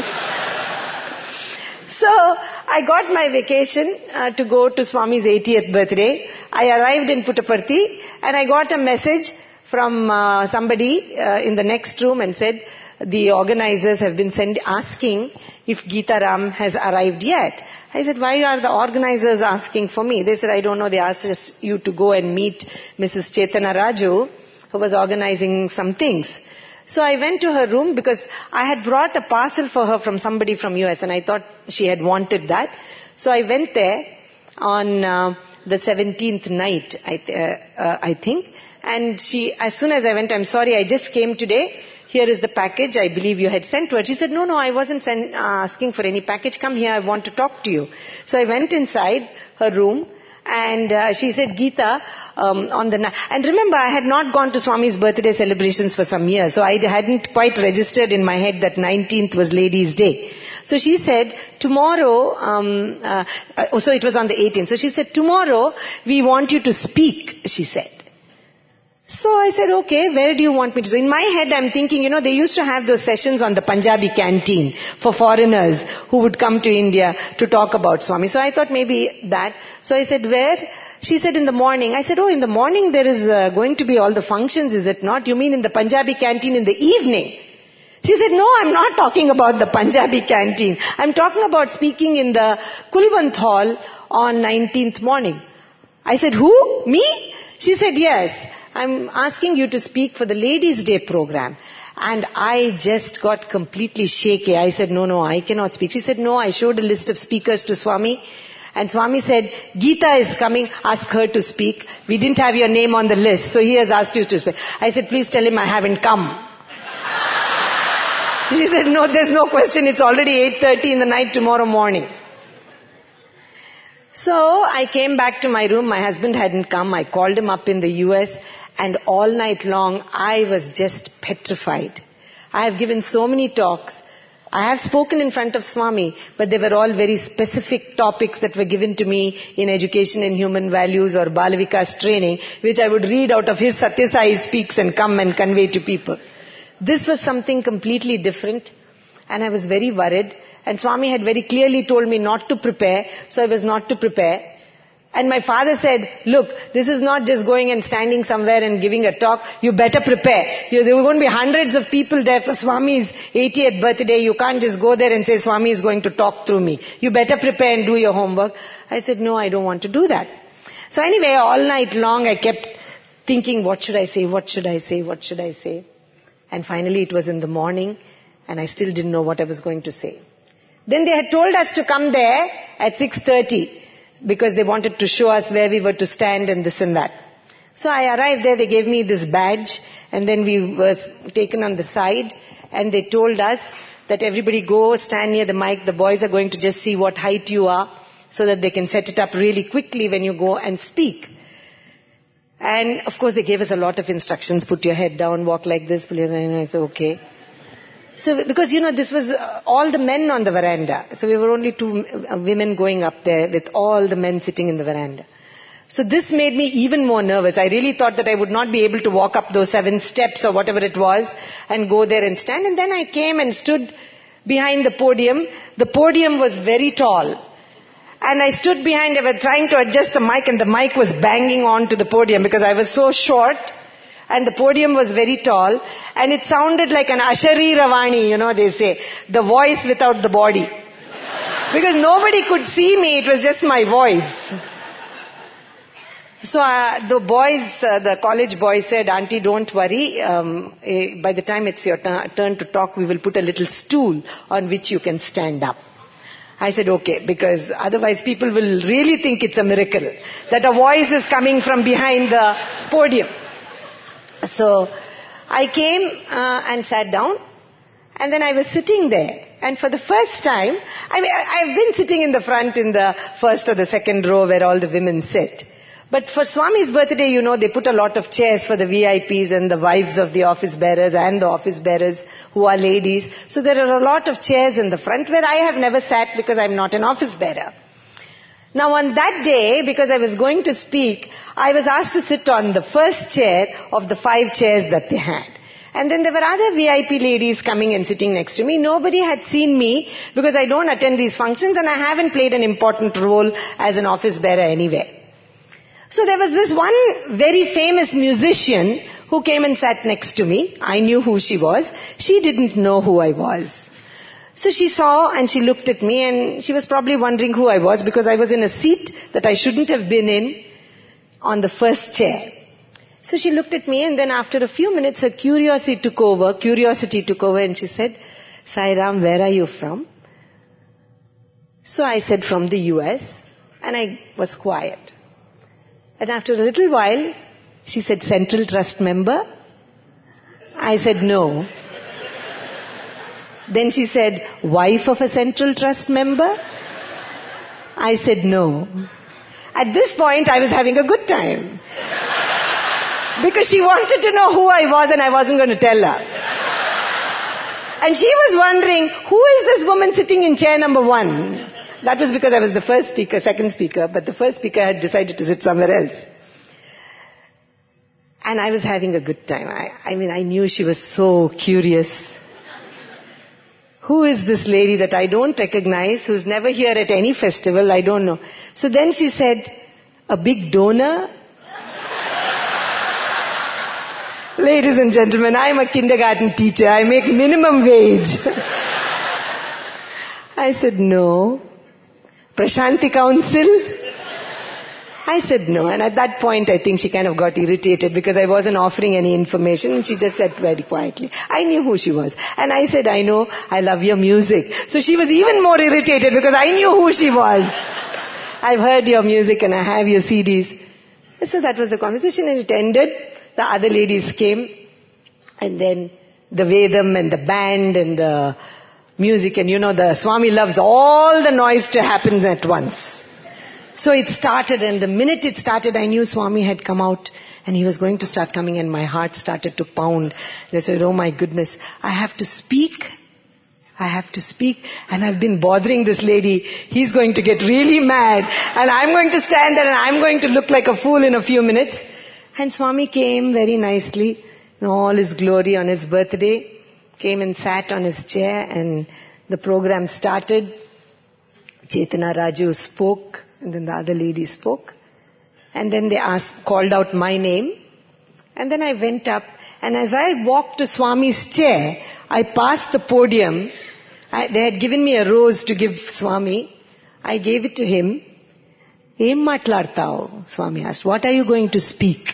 So I got my vacation to go to Swami's 80th birthday. I arrived in Puttaparthi and I got a message from somebody in the next room and said, the organizers have been asking if Geeta Ram has arrived yet. I said, why are the organizers asking for me? They said, I don't know. They asked you to go and meet Mrs. Chaitanya Raju, who was organizing some things. So I went to her room because I had brought a parcel for her from somebody from US and I thought she had wanted that. So I went there on the 17th night, I think. And she, as soon as I went, I'm sorry, I just came today. Here is the package I believe you had sent to her. She said, no, I wasn't asking for any package. Come here, I want to talk to you. So I went inside her room and she said, Geeta, and remember, I had not gone to Swami's birthday celebrations for some years. So I hadn't quite registered in my head that 19th was Ladies' Day. So she said, tomorrow, so it was on the 18th. So she said, tomorrow we want you to speak, she said. So I said, okay, where do you want me to? So in my head, I'm thinking, they used to have those sessions on the Punjabi canteen for foreigners who would come to India to talk about Swami. So I thought maybe that. So I said, where? She said, in the morning. I said, in the morning there is going to be all the functions, is it not? You mean in the Punjabi canteen in the evening? She said, no, I'm not talking about the Punjabi canteen. I'm talking about speaking in the Kulwant Hall on 19th morning. I said, who? Me? She said, yes. I'm asking you to speak for the Ladies' Day program. And I just got completely shaky. I said, no, I cannot speak. She said, no, I showed a list of speakers to Swami. And Swami said, Geeta is coming, ask her to speak. We didn't have your name on the list, so he has asked you to speak. I said, please tell him I haven't come. She said, no, there's no question. It's already 8:30 in the night tomorrow morning. So I came back to my room. My husband hadn't come. I called him up in the US. And all night long, I was just petrified. I have given so many talks. I have spoken in front of Swami, but they were all very specific topics that were given to me in education and human values or Balavikas training, which I would read out of his Satya Sai Speaks and come and convey to people. This was something completely different, and I was very worried. And Swami had very clearly told me not to prepare, so I was not to prepare. And my father said, look, this is not just going and standing somewhere and giving a talk. You better prepare. There were going to be hundreds of people there for Swami's 80th birthday. You can't just go there and say Swami is going to talk through me. You better prepare and do your homework. I said, no, I don't want to do that. So anyway, all night long I kept thinking, what should I say? What should I say? What should I say? And finally it was in the morning and I still didn't know what I was going to say. Then they had told us to come there at 6:30. Because they wanted to show us where we were to stand and this and that. So I arrived there, they gave me this badge, and then we were taken on the side, and they told us that everybody go stand near the mic, the boys are going to just see what height you are, so that they can set it up really quickly when you go and speak. And of course they gave us a lot of instructions, put your head down, walk like this, and I said, okay. So, because this was all the men on the veranda. So we were only two women going up there with all the men sitting in the veranda. So this made me even more nervous. I really thought that I would not be able to walk up those 7 steps or whatever it was and go there and stand. And then I came and stood behind the podium. The podium was very tall. And I stood behind, I was trying to adjust the mic and the mic was banging onto the podium because I was so short. And the podium was very tall, and it sounded like an Ashari Ravani, they say, the voice without the body. Because nobody could see me, it was just my voice. So the boys, the college boys said, Auntie, don't worry, by the time it's your turn to talk, we will put a little stool on which you can stand up. I said, okay, because otherwise people will really think it's a miracle, that a voice is coming from behind the podium. So I came and sat down, and then I was sitting there. And for the first time, I've been sitting in the front in the first or the second row where all the women sit. But for Swami's birthday, they put a lot of chairs for the VIPs and the wives of the office bearers and the office bearers who are ladies. So there are a lot of chairs in the front where I have never sat because I'm not an office bearer. Now on that day, because I was going to speak, I was asked to sit on the first chair of the 5 chairs that they had. And then there were other VIP ladies coming and sitting next to me. Nobody had seen me because I don't attend these functions and I haven't played an important role as an office bearer anywhere. So there was this one very famous musician who came and sat next to me. I knew who she was. She didn't know who I was. So she saw and she looked at me and she was probably wondering who I was because I was in a seat that I shouldn't have been in on the first chair. So she looked at me and then after a few minutes her curiosity took over and she said, Sai-Ram, where are you from? So I said, from the US, and I was quiet. And after a little while, she said, Central Trust member? I said, no. Then she said, wife of a Central Trust member? I said, no. At this point, I was having a good time. Because she wanted to know who I was and I wasn't going to tell her. And she was wondering, who is this woman sitting in chair number 1? That was because I was the first speaker, second speaker, but the first speaker had decided to sit somewhere else. And I was having a good time. I knew she was so curious. Who is this lady that I don't recognize, who's never here at any festival? I don't know. So then she said, a big donor? Ladies and gentlemen, I'm a kindergarten teacher. I make minimum wage. I said, no. Prashanti Council? I said no. And at that point, I think she kind of got irritated because I wasn't offering any information, and she just said very quietly. I knew who she was. And I said, I know, I love your music. So she was even more irritated because I knew who she was. I've heard your music and I have your CDs. So that was the conversation, and it ended. The other ladies came, and then the Vedam and the band and the music, and the Swami loves all the noise to happen at once. So it started, and the minute it started, I knew Swami had come out and he was going to start coming, and my heart started to pound. And I said, oh my goodness, I have to speak. And I've been bothering this lady. He's going to get really mad, and I'm going to stand there and I'm going to look like a fool in a few minutes. And Swami came very nicely, in all his glory, on his birthday, came and sat on his chair, and the program started. Chaitanya Raju spoke, and then the other lady spoke. And then they called out my name. And then I went up, and as I walked to Swami's chair, I passed the podium. They had given me a rose to give Swami. I gave it to him. Em matladtao? Swami asked, what are you going to speak?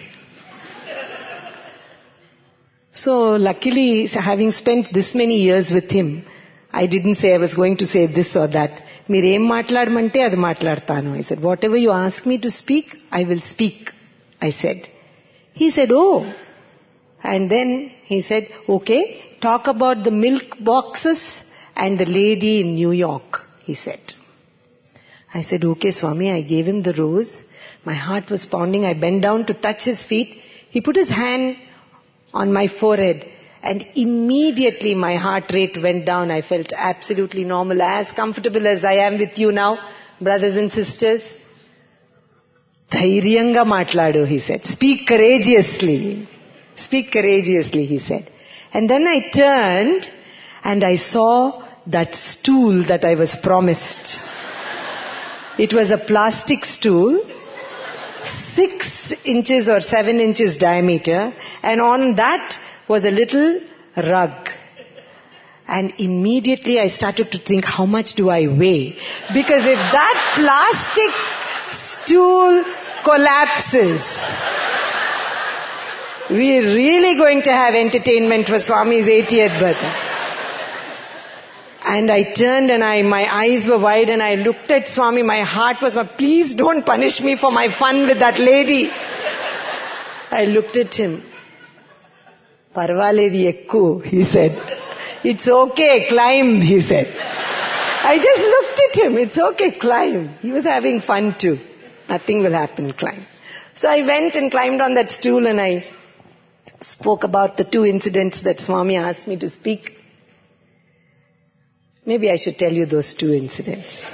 So luckily, having spent this many years with him, I didn't say I was going to say this or that. Meer em matladmante adu matladtanu. I said, whatever you ask me to speak, I will speak, I said. He said, oh. And then he said, okay, talk about the milk boxes and the lady in New York, he said. I said, okay, Swami. I gave him the rose. My heart was pounding. I bent down to touch his feet. He put his hand on my forehead, and immediately my heart rate went down. I felt absolutely normal, as comfortable as I am with you now, brothers and sisters. Dhairyanga matladu, he said. Speak courageously. Speak courageously, he said. And then I turned and I saw that stool that I was promised. It was a plastic stool, 6 inches or 7 inches diameter, and on that was a little rug. And immediately I started to think, how much do I weigh? Because if that plastic stool collapses, we're really going to have entertainment for Swami's 80th birthday. And I turned and my eyes were wide and I looked at Swami. My heart was, please don't punish me for my fun with that lady. I looked at him. Parvaledi ekku, he said. It's okay, climb, he said. I just looked at him. It's okay, climb. He was having fun too. Nothing will happen, climb. So I went and climbed on that stool and I spoke about the 2 incidents that Swami asked me to speak. Maybe I should tell you those 2 incidents.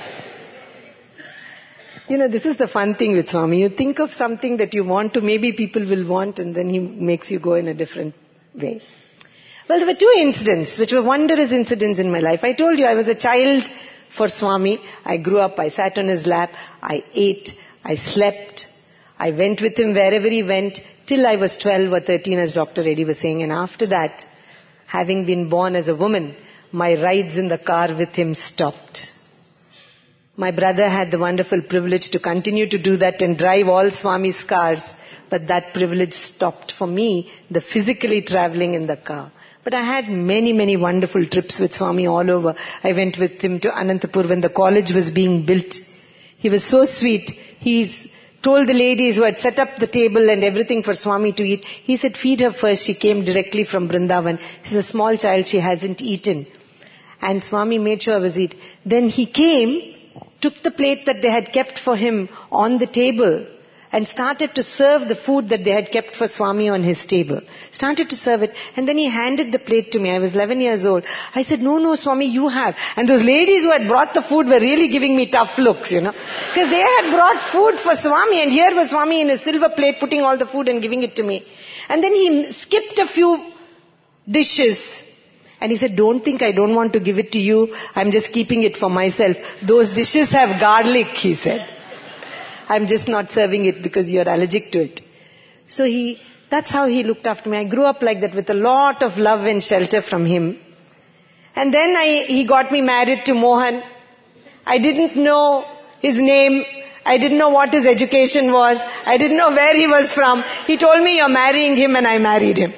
This is the fun thing with Swami. You think of something that you want to, maybe people will want, and then he makes you go in a different way. Well, there were 2 incidents, which were wondrous incidents in my life. I told you I was a child for Swami. I grew up, I sat on his lap, I ate, I slept. I went with him wherever he went, till I was 12 or 13, as Dr. Reddy was saying. And after that, having been born as a woman, my rides in the car with him stopped. My brother had the wonderful privilege to continue to do that and drive all Swami's cars, but that privilege stopped for me, the physically traveling in the car. But I had many, many wonderful trips with Swami all over. I went with him to Anantapur when the college was being built. He was so sweet. He's told the ladies who had set up the table and everything for Swami to eat, he said, feed her first. She came directly from Vrindavan. She's a small child, she hasn't eaten. And Swami made sure I was eating. Then he came, took the plate that they had kept for him on the table and started to serve the food that they had kept for Swami on his table. Started to serve it, and then he handed the plate to me. I was 11 years old. I said, no, Swami, you have. And those ladies who had brought the food were really giving me tough looks, because they had brought food for Swami, and here was Swami in a silver plate putting all the food and giving it to me. And then he skipped a few dishes. And he said, don't think I don't want to give it to you. I'm just keeping it for myself. Those dishes have garlic, he said. I'm just not serving it because you're allergic to it. So that's how he looked after me. I grew up like that with a lot of love and shelter from him. And then he got me married to Mohan. I didn't know his name. I didn't know what his education was. I didn't know where he was from. He told me, you're marrying him, and I married him.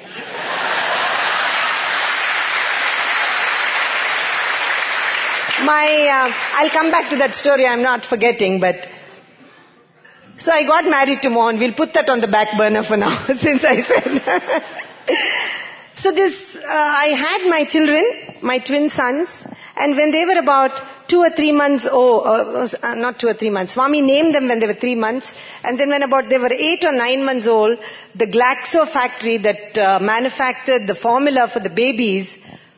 I'll come back to that story, I'm not forgetting, but... So I got married to Mohan. We'll put that on the back burner for now, since I said... So I had my children, my twin sons, and when they were about 2 or 3 months old, not 2 or 3 months, Swami named them when they were 3 months, and then when they were 8 or 9 months old, the Glaxo factory that manufactured the formula for the babies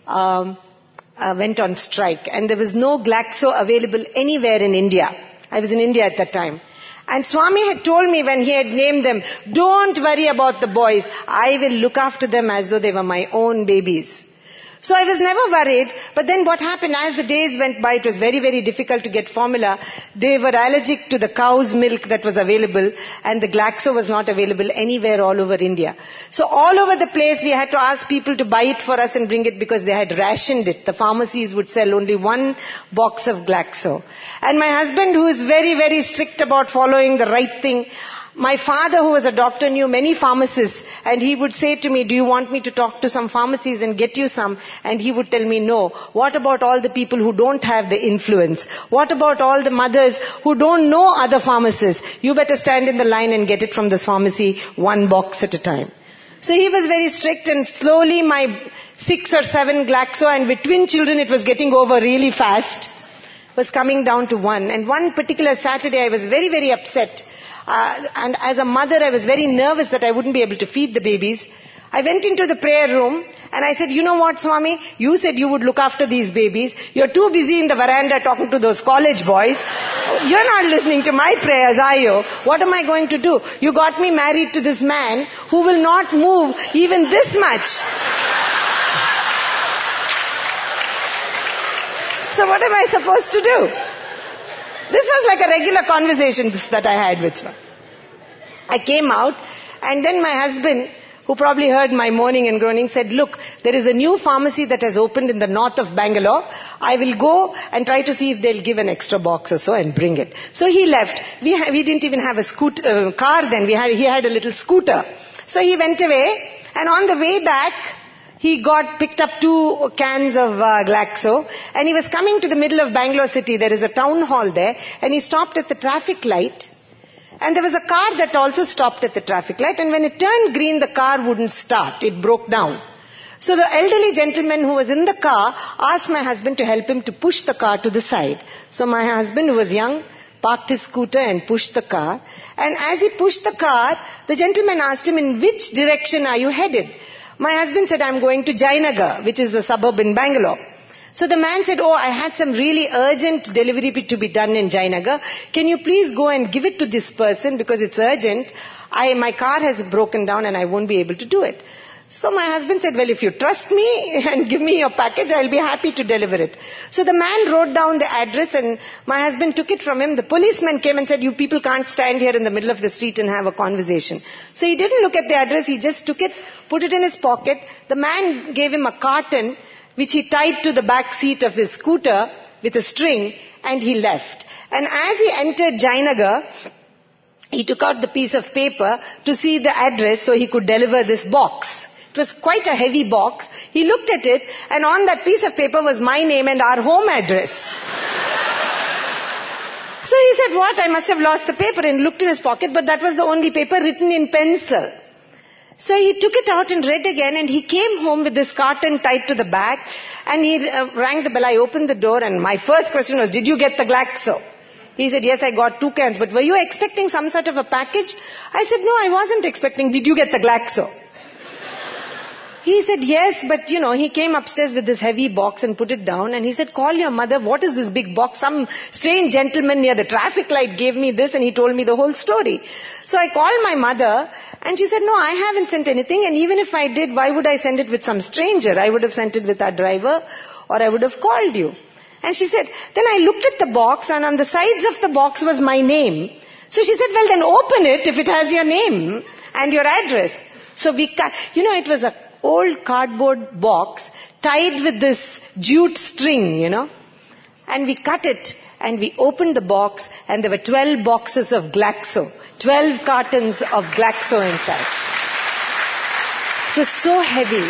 went on strike, and there was no Glaxo available anywhere in India. I was in India at that time. And Swami had told me when he had named them, don't worry about the boys. I will look after them as though they were my own babies. So I was never worried. But then what happened, as the days went by, it was very, very difficult to get formula. They were allergic to the cow's milk that was available, and the Glaxo was not available anywhere all over India. So all over the place we had to ask people to buy it for us and bring it because they had rationed it. The pharmacies would sell only 1 box of Glaxo. And my husband, who is very, very strict about following the right thing, my father, who was a doctor, knew many pharmacists, and he would say to me, do you want me to talk to some pharmacies and get you some? And he would tell me, no. What about all the people who don't have the influence? What about all the mothers who don't know other pharmacists? You better stand in the line and get it from this pharmacy, 1 box at a time. So he was very strict, and slowly my 6 or 7 Glaxo, and with twin children it was getting over really fast, was coming down to 1. And one particular Saturday I was very, very upset. And as a mother, I was very nervous that I wouldn't be able to feed the babies. I went into the prayer room and I said, you know what, Swami? You said you would look after these babies. You're too busy in the veranda talking to those college boys. You're not listening to my prayers, are you? What am I going to do? You got me married to this man who will not move even this much. So what am I supposed to do? This was like a regular conversation that I had with Swami. I came out, and then my husband, who probably heard my moaning and groaning, said, look, there is a new pharmacy that has opened in the north of Bangalore. I will go and try to see if they'll give an extra box or so and bring it. So he left. We didn't even have a car then. He had a little scooter. So he went away, and on the way back, he picked up 2 cans of Glaxo, and he was coming to the middle of Bangalore city. There is a town hall there, and he stopped at the traffic light, and there was a car that also stopped at the traffic light, and when it turned green, the car wouldn't start. It broke down. So the elderly gentleman who was in the car asked my husband to help him to push the car to the side. So my husband, who was young, parked his scooter and pushed the car, and as he pushed the car, the gentleman asked him, in which direction are you headed? My husband said, I'm going to Jayanagar, which is a suburb in Bangalore. So the man said, I had some really urgent delivery to be done in Jayanagar. Can you please go and give it to this person because it's urgent? My car has broken down and I won't be able to do it. So my husband said, well, if you trust me and give me your package, I'll be happy to deliver it. So the man wrote down the address and my husband took it from him. The policeman came and said, you people can't stand here in the middle of the street and have a conversation. So he didn't look at the address. He just took it, put it in his pocket. The man gave him a carton, which he tied to the back seat of his scooter with a string, and he left. And as he entered Jayanagar, he took out the piece of paper to see the address so he could deliver this box. It was quite a heavy box. He looked at it, and on that piece of paper was my name and our home address. So he said, what? I must have lost the paper, and looked in his pocket, but that was the only paper written in pencil. So he took it out and read again, and he came home with this carton tied to the back, and he rang the bell. I opened the door, and my first question was, did you get the Glaxo? He said, yes, I got 2 cans, but were you expecting some sort of a package? I said, no, I wasn't expecting. Did you get the Glaxo? He said, yes, but he came upstairs with this heavy box and put it down, and he said, call your mother. What is this big box? Some strange gentleman near the traffic light gave me this, and he told me the whole story. So I called my mother, and she said, no, I haven't sent anything, and even if I did, why would I send it with some stranger? I would have sent it with our driver, or I would have called you. And she said, then I looked at the box, and on the sides of the box was my name. So she said, well, then open it if it has your name and your address. So we cut, it was a old cardboard box tied with this jute string, and we cut it and we opened the box and there were 12 boxes of Glaxo. 12 cartons of Glaxo inside. It was so heavy.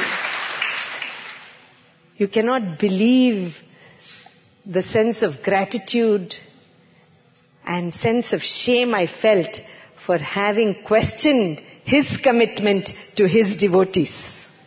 You cannot believe the sense of gratitude and sense of shame I felt for having questioned his commitment to his devotees.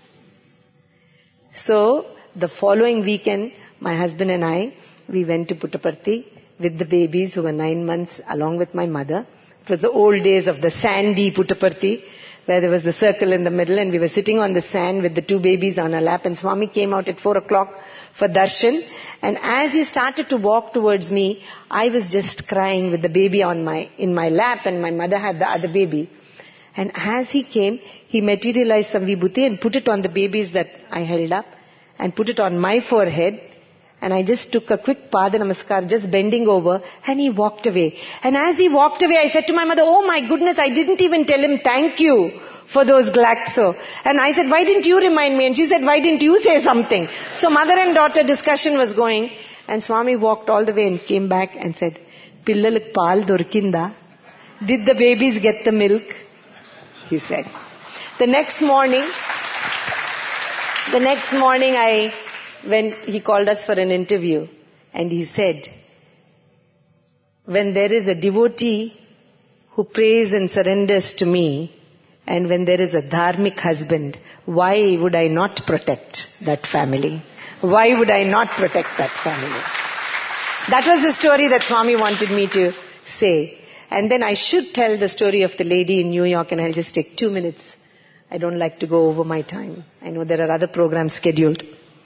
So, the following weekend, my husband and I, we went to Puttaparthi with the babies who were 9 months along with my mother. It was the old days of the sandy Puttaparthi, where there was the circle in the middle and we were sitting on the sand with the 2 babies on our lap, and Swami came out at 4 o'clock for darshan, and as he started to walk towards me, I was just crying with the baby in my lap, and my mother had the other baby. And as he came, he materialized some vibhuti and put it on the babies that I held up and put it on my forehead. And I just took a quick pada namaskar, just bending over, and he walked away. And as he walked away, I said to my mother, oh my goodness, I didn't even tell him thank you for those Glaxo. And I said, why didn't you remind me? And she said, why didn't you say something? So mother and daughter discussion was going, and Swami walked all the way and came back and said, Pillaluk paal dorkinda? Did the babies get the milk? He said. The next morning, he called us for an interview, and he said, when there is a devotee who prays and surrenders to me, and when there is a dharmic husband, why would I not protect that family? Why would I not protect that family? That was the story that Swami wanted me to say. And then I should tell the story of the lady in New York, and I'll just take 2 minutes. I don't like to go over my time. I know there are other programs scheduled.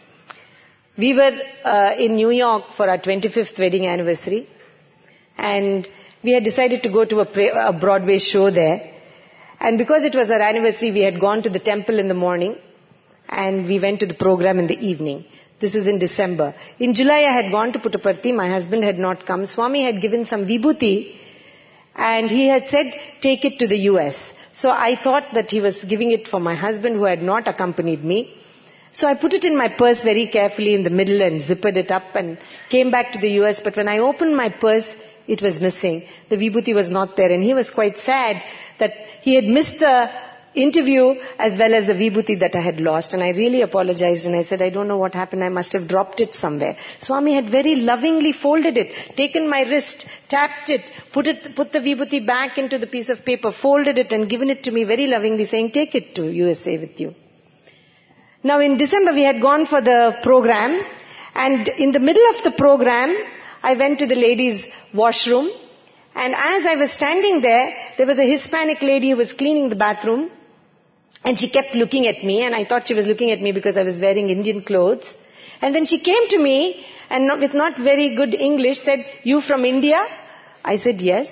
We were in New York for our 25th wedding anniversary, and we had decided to go to a Broadway show there. And because it was our anniversary, we had gone to the temple in the morning, and we went to the program in the evening. This is in December. In July, I had gone to Puttaparthi. My husband had not come. Swami had given some vibhuti, and he had said, take it to the US. So I thought that he was giving it for my husband who had not accompanied me. So I put it in my purse very carefully in the middle and zippered it up and came back to the US. But when I opened my purse, it was missing. The vibhuti was not there, and he was quite sad that he had missed the interview as well as the vibhuti that I had lost. And I really apologized, and I said, I don't know what happened. I must have dropped it somewhere. Swami had very lovingly folded it, taken my wrist, tapped it, put the vibhuti back into the piece of paper, folded it and given it to me very lovingly, saying, take it to USA with you. Now in December we had gone for the program, and in the middle of the program I went to the ladies' washroom, and as I was standing there was a Hispanic lady who was cleaning the bathroom, and she kept looking at me, and I thought she was looking at me because I was wearing Indian clothes. And then she came to me and with not very good English said, you from India? I said yes.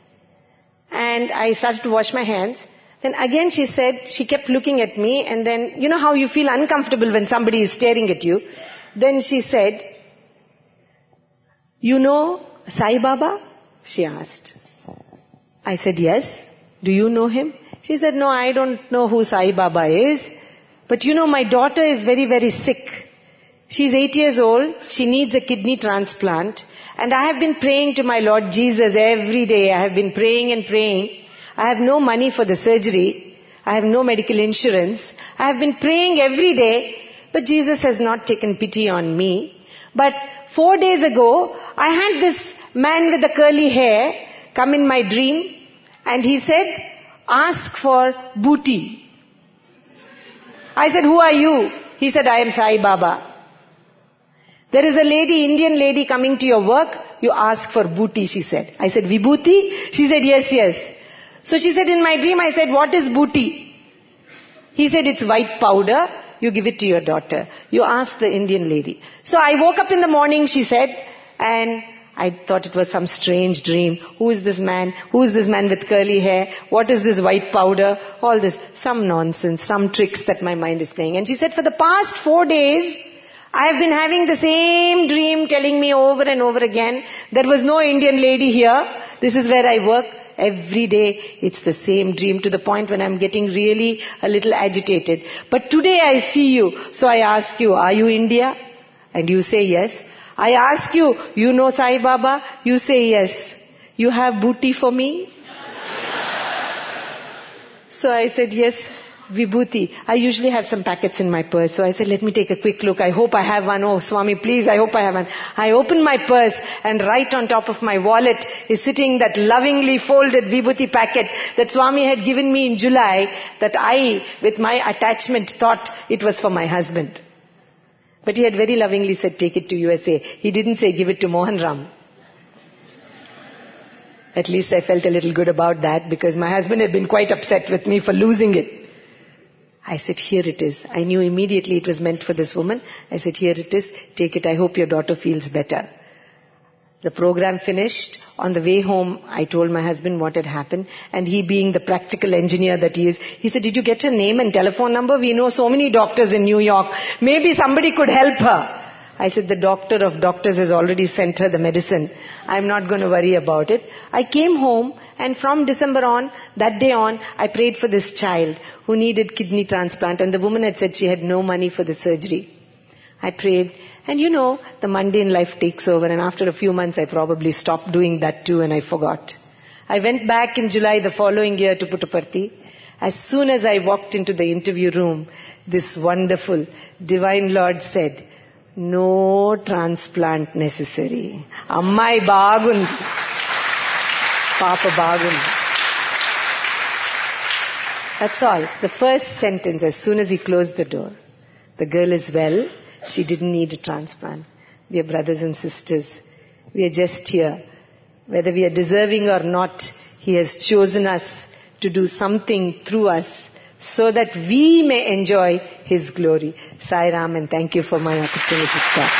And I started to wash my hands. Then again she said, she kept looking at me, and then, you know how you feel uncomfortable when somebody is staring at you. Then she said, you know Sai Baba? She asked. I said, yes. Do you know him? She said, no, I don't know who Sai Baba is. But you know, my daughter is very, very sick. She's 8 years old. She needs a kidney transplant. And I have been praying to my Lord Jesus every day. I have been praying and praying. I have no money for the surgery. I have no medical insurance. I have been praying every day, but Jesus has not taken pity on me. But 4 days ago, I had this man with the curly hair come in my dream, and he said, ask for booty. I said, who are you? He said, I am Sai Baba. There is a lady, Indian lady coming to your work, you ask for booty, she said. I said, vibhuti? She said, yes, yes. So she said, in my dream, I said, what is booty? He said, it's white powder. You give it to your daughter. You ask the Indian lady. So I woke up in the morning, she said, and I thought it was some strange dream. Who is this man? Who is this man with curly hair? What is this white powder? All this. Some nonsense, some tricks that my mind is playing. And she said, for the past 4 days, I have been having the same dream telling me over and over again. There was no Indian lady here. This is where I work. Every day it's the same dream, to the point when I'm getting really a little agitated. But today I see you. So I ask you, are you India? And you say yes. I ask you, you know Sai Baba? You say yes. You have booty for me? So I said, yes, Vibhuti. I usually have some packets in my purse. So I said, let me take a quick look. I hope I have one. Oh, Swami, please, I hope I have one. I open my purse and right on top of my wallet is sitting that lovingly folded Vibhuti packet that Swami had given me in July, that I, with my attachment, thought it was for my husband. But he had very lovingly said, take it to USA. He didn't say, give it to Mohan Ram. At least I felt a little good about that, because my husband had been quite upset with me for losing it. I said, here it is. I knew immediately it was meant for this woman. I said, here it is. Take it. I hope your daughter feels better. The program finished. On the way home, I told my husband what had happened. And he, being the practical engineer that he is, he said, did you get her name and telephone number? We know so many doctors in New York. Maybe somebody could help her. I said, the doctor of doctors has already sent her the medicine. I'm not going to worry about it. I came home, and from December on, that day on, I prayed for this child who needed kidney transplant, and the woman had said she had no money for the surgery. I prayed, and you know, the mundane life takes over, and after a few months I probably stopped doing that too, and I forgot. I went back in July the following year to Puttaparthi. As soon as I walked into the interview room, this wonderful Divine Lord said, no transplant necessary. Ammai bagundi. Papa bagundi. That's all. The first sentence, as soon as he closed the door. The girl is well. She didn't need a transplant. Dear brothers and sisters, we are just here. Whether we are deserving or not, He has chosen us to do something through us, so that we may enjoy His glory. Sai Ram, and thank you for my opportunity to talk.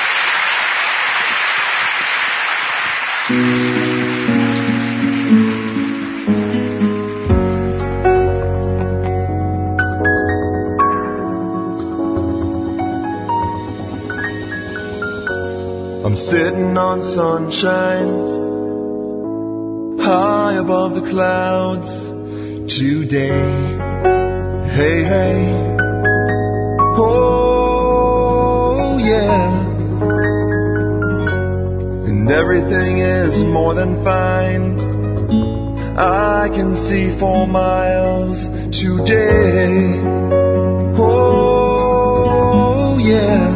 I'm sitting on sunshine, high above the clouds today. Hey, hey, oh yeah, and everything is more than fine. I can see 4 miles today. Oh yeah.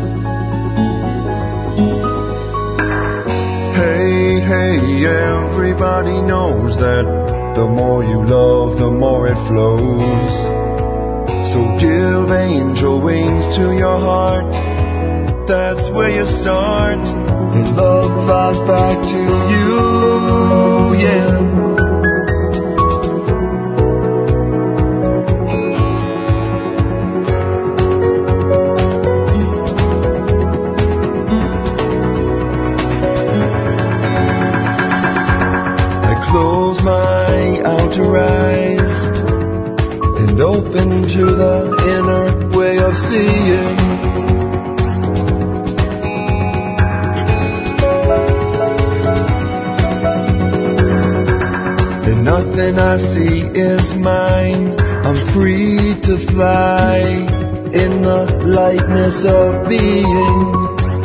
Hey, hey, everybody knows that the more you love, the more it flows. So give angel wings to your heart. That's where you start. And love flies back to you, yeah. Close my outer eyes and open to the inner way of seeing. And nothing I see is mine. I'm free to fly in the lightness of being.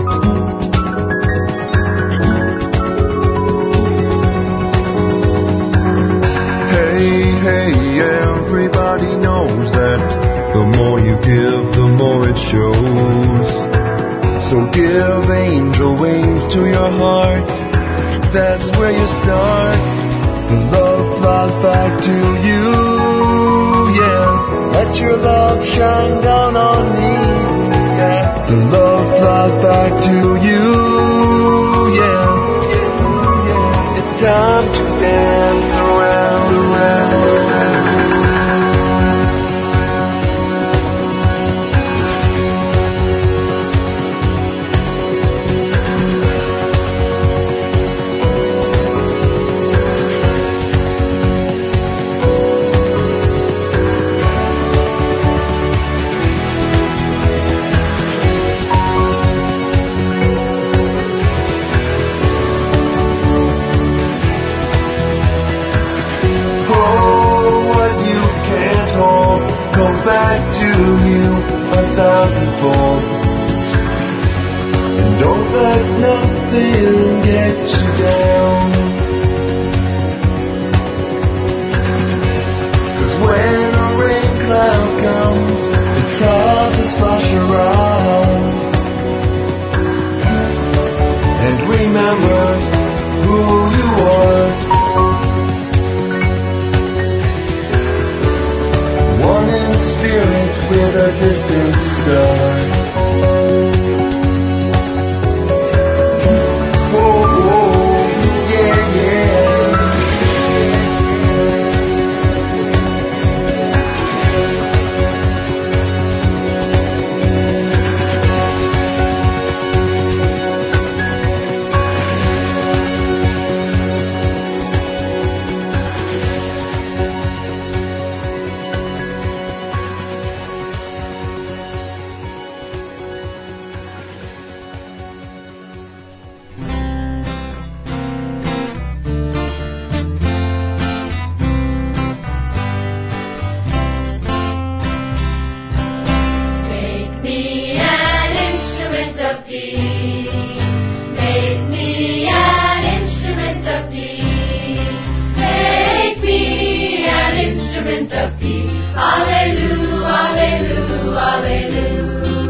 Hey, everybody knows that the more you give, the more it shows. So give angel wings to your heart. That's where you start. The love flies back to you, yeah. Let your love shine down on me, yeah. The love flies back to you, yeah. It's time to dance around, around. Hallelujah, hallelujah, hallelujah.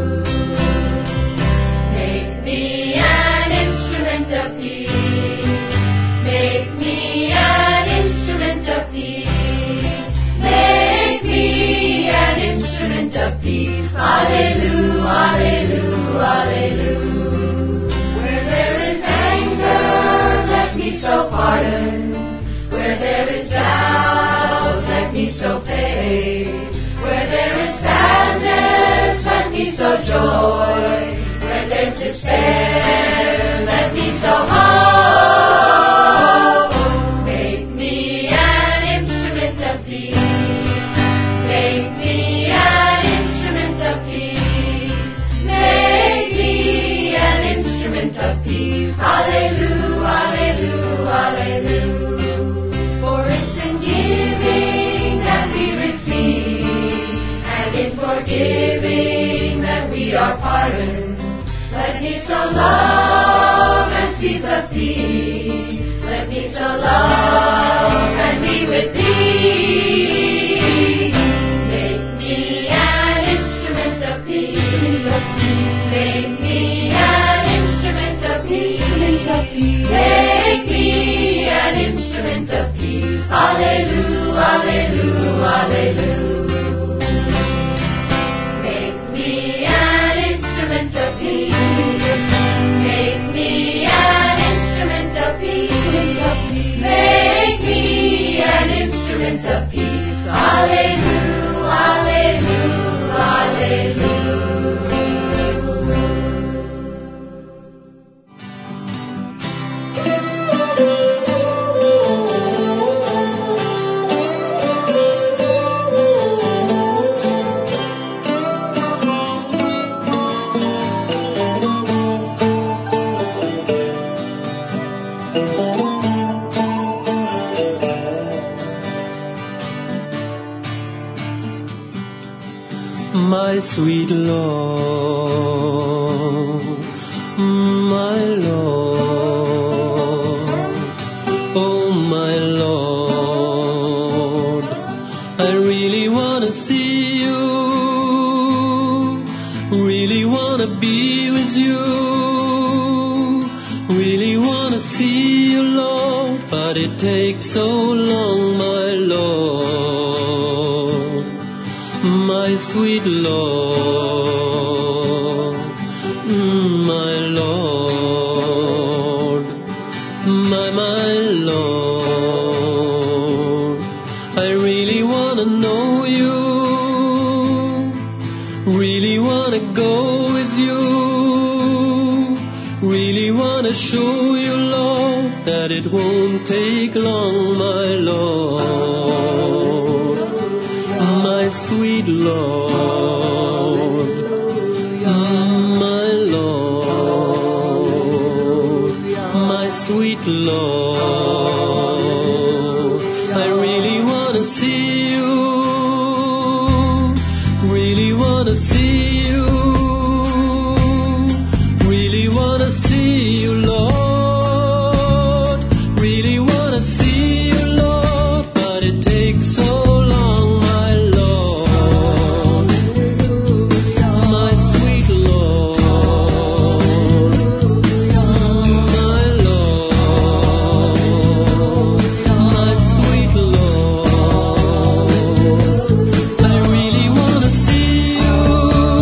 Make me an instrument of peace. Make me an instrument of peace. Make me an instrument of peace. Hallelujah, hallelujah, hallelujah. Where there is anger, let me so pardon. Where there is doubt, let me so faith. Where there is sadness, let me so joy. Where there's despair, let me so hope. Make me an instrument of peace. Make me an instrument of peace. Make me an instrument of peace. Hallelujah, hallelujah, hallelujah. For it's in giving that we receive, and in forgiving that we are pardoned. Let me so love and seeds of peace. Let me so love and be with thee. Make me an instrument of peace. Make me an instrument of peace. Make me an instrument of peace. Hallelujah, hallelujah, hallelujah. Make me an instrument of peace. Make me an instrument of peace. Make me an instrument of peace. Hallelujah, hallelujah, hallelujah. My sweet Lord, my Lord, oh my Lord, I really want to see you, really want to be with you, really want to see you, Lord, but it takes so long, my Lord. My sweet Lord, my Lord, my Lord, I really want to know you, really want to go with you, really want to show you, Lord, that it won't take long, my Lord. My sweet Lord, my Lord, my sweet Lord, I really want to see you, really want to see you, really want to see you, Lord, really want to see you, Lord, but it takes so long, my Lord, my sweet Lord, my Lord, my sweet Lord, I really want to see you,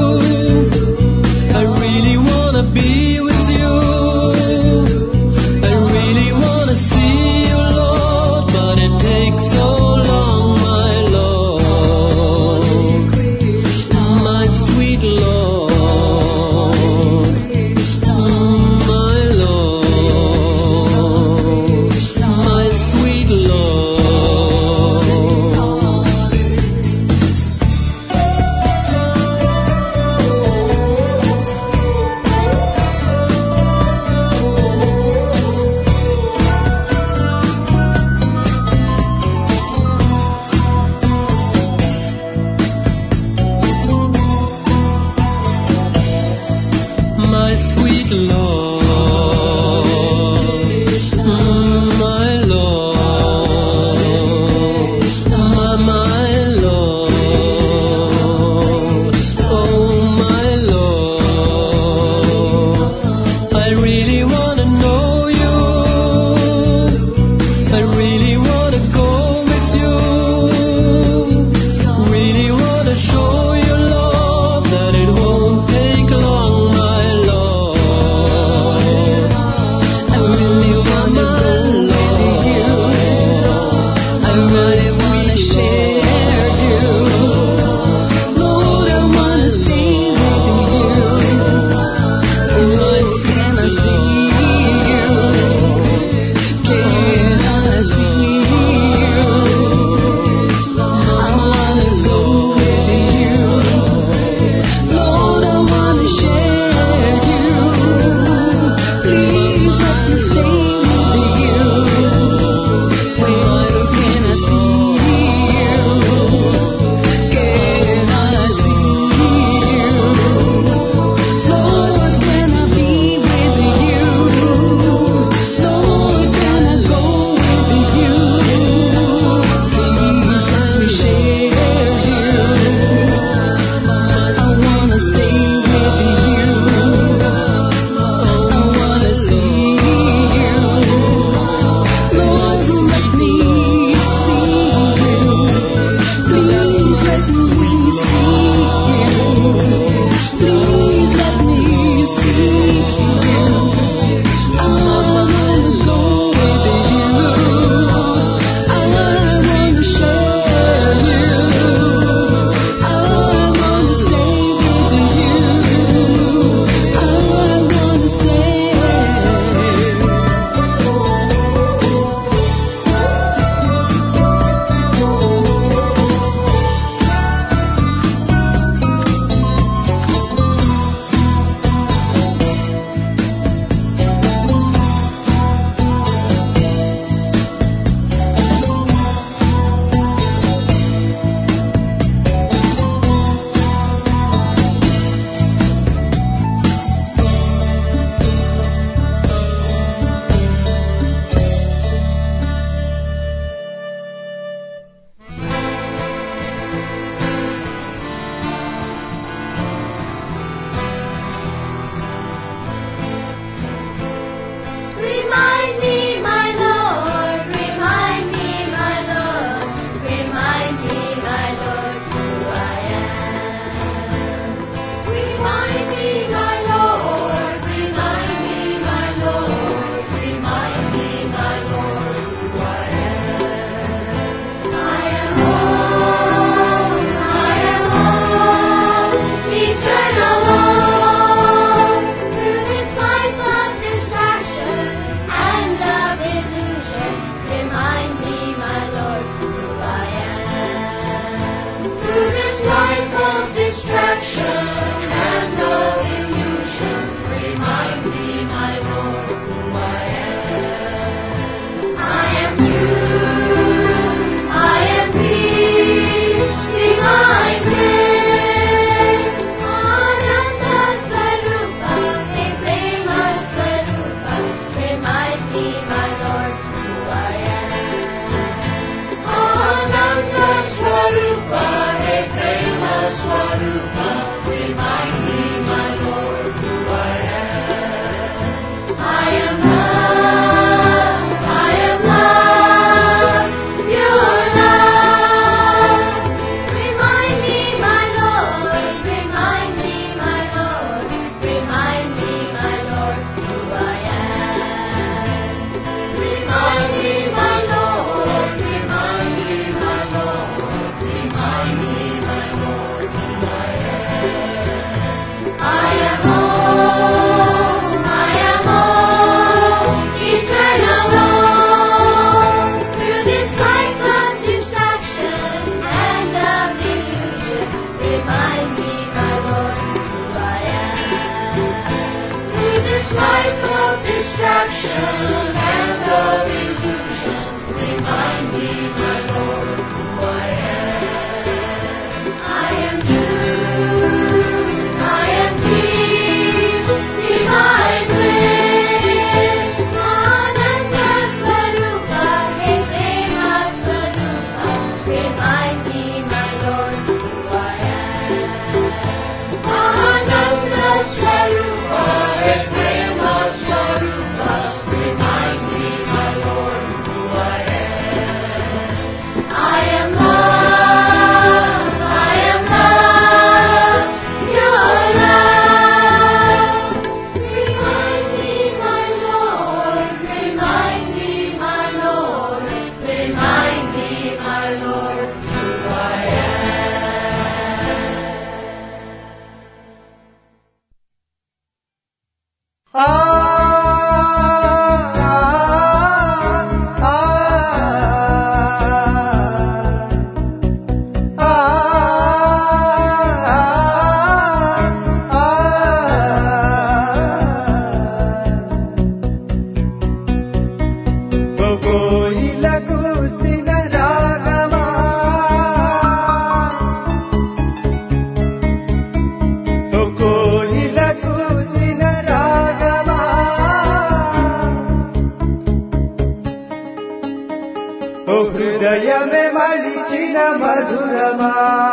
మధురమా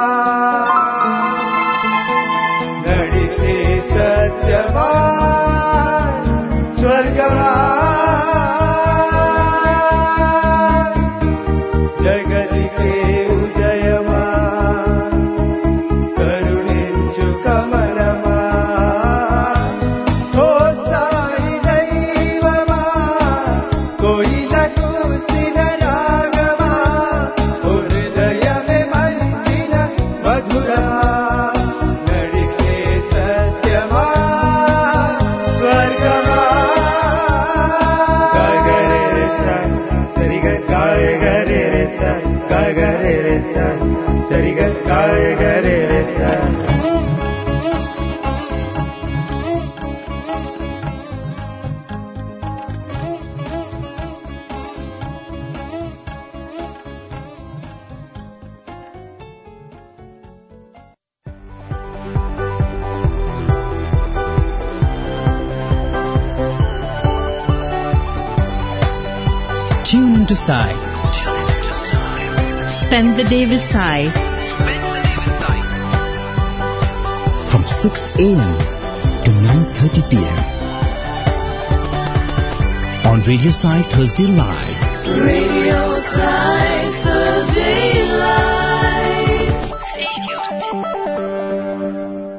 నడితే సత్యమా స్వర్గమా జగతికే ఉజయమా కరుణించు కమలమా ఓ సాయి దైవమా కోయిలకు సినరాగమా హృదయమే మంచిన మధురమా నడితే సత్యమా స్వర్గమా గగరే సరిగ గగరే గగరే సరిగ గగరే Tune into Sai. Spend the day with Sai. From 6 a.m. to 9:30 p.m. on Radio Sai Thursday Live. Radio Sai.